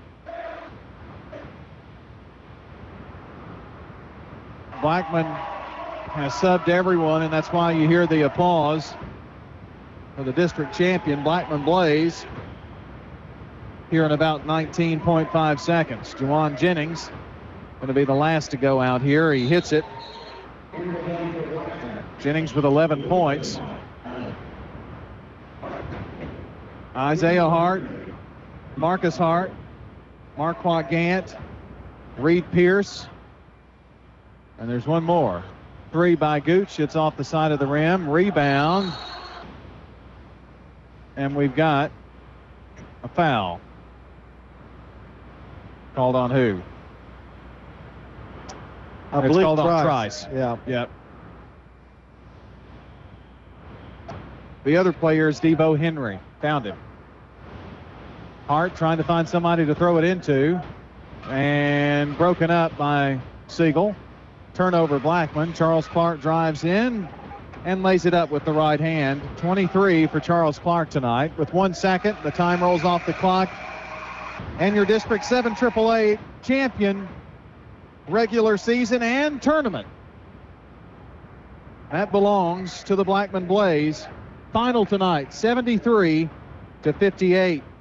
Blackman has subbed everyone, and that's why you hear the applause for the district champion, Blackman Blaze, here in about nineteen point five seconds. Juwan Jennings going to be the last to go out here. He hits it. Jennings with eleven points. Isaiah Hart, Marcus Hart, Marquand Gant, Reed Pierce, and there's one more. Three by Gooch. It's off the side of the rim. Rebound. And we've got a foul. Called on who? I it's believe called Trice. on Trice. Yeah. Yep. The other player is Debo Henry. Found him. Hart trying to find somebody to throw it into. And broken up by Siegel. Turnover Blackman. Charles Clark drives in and lays it up with the right hand. twenty-three for Charles Clark tonight. With one second, the time rolls off the clock. And your District seven triple A champion, regular season and tournament. That belongs to the Blackman Blaze. Final tonight, seventy-three to fifty-eight.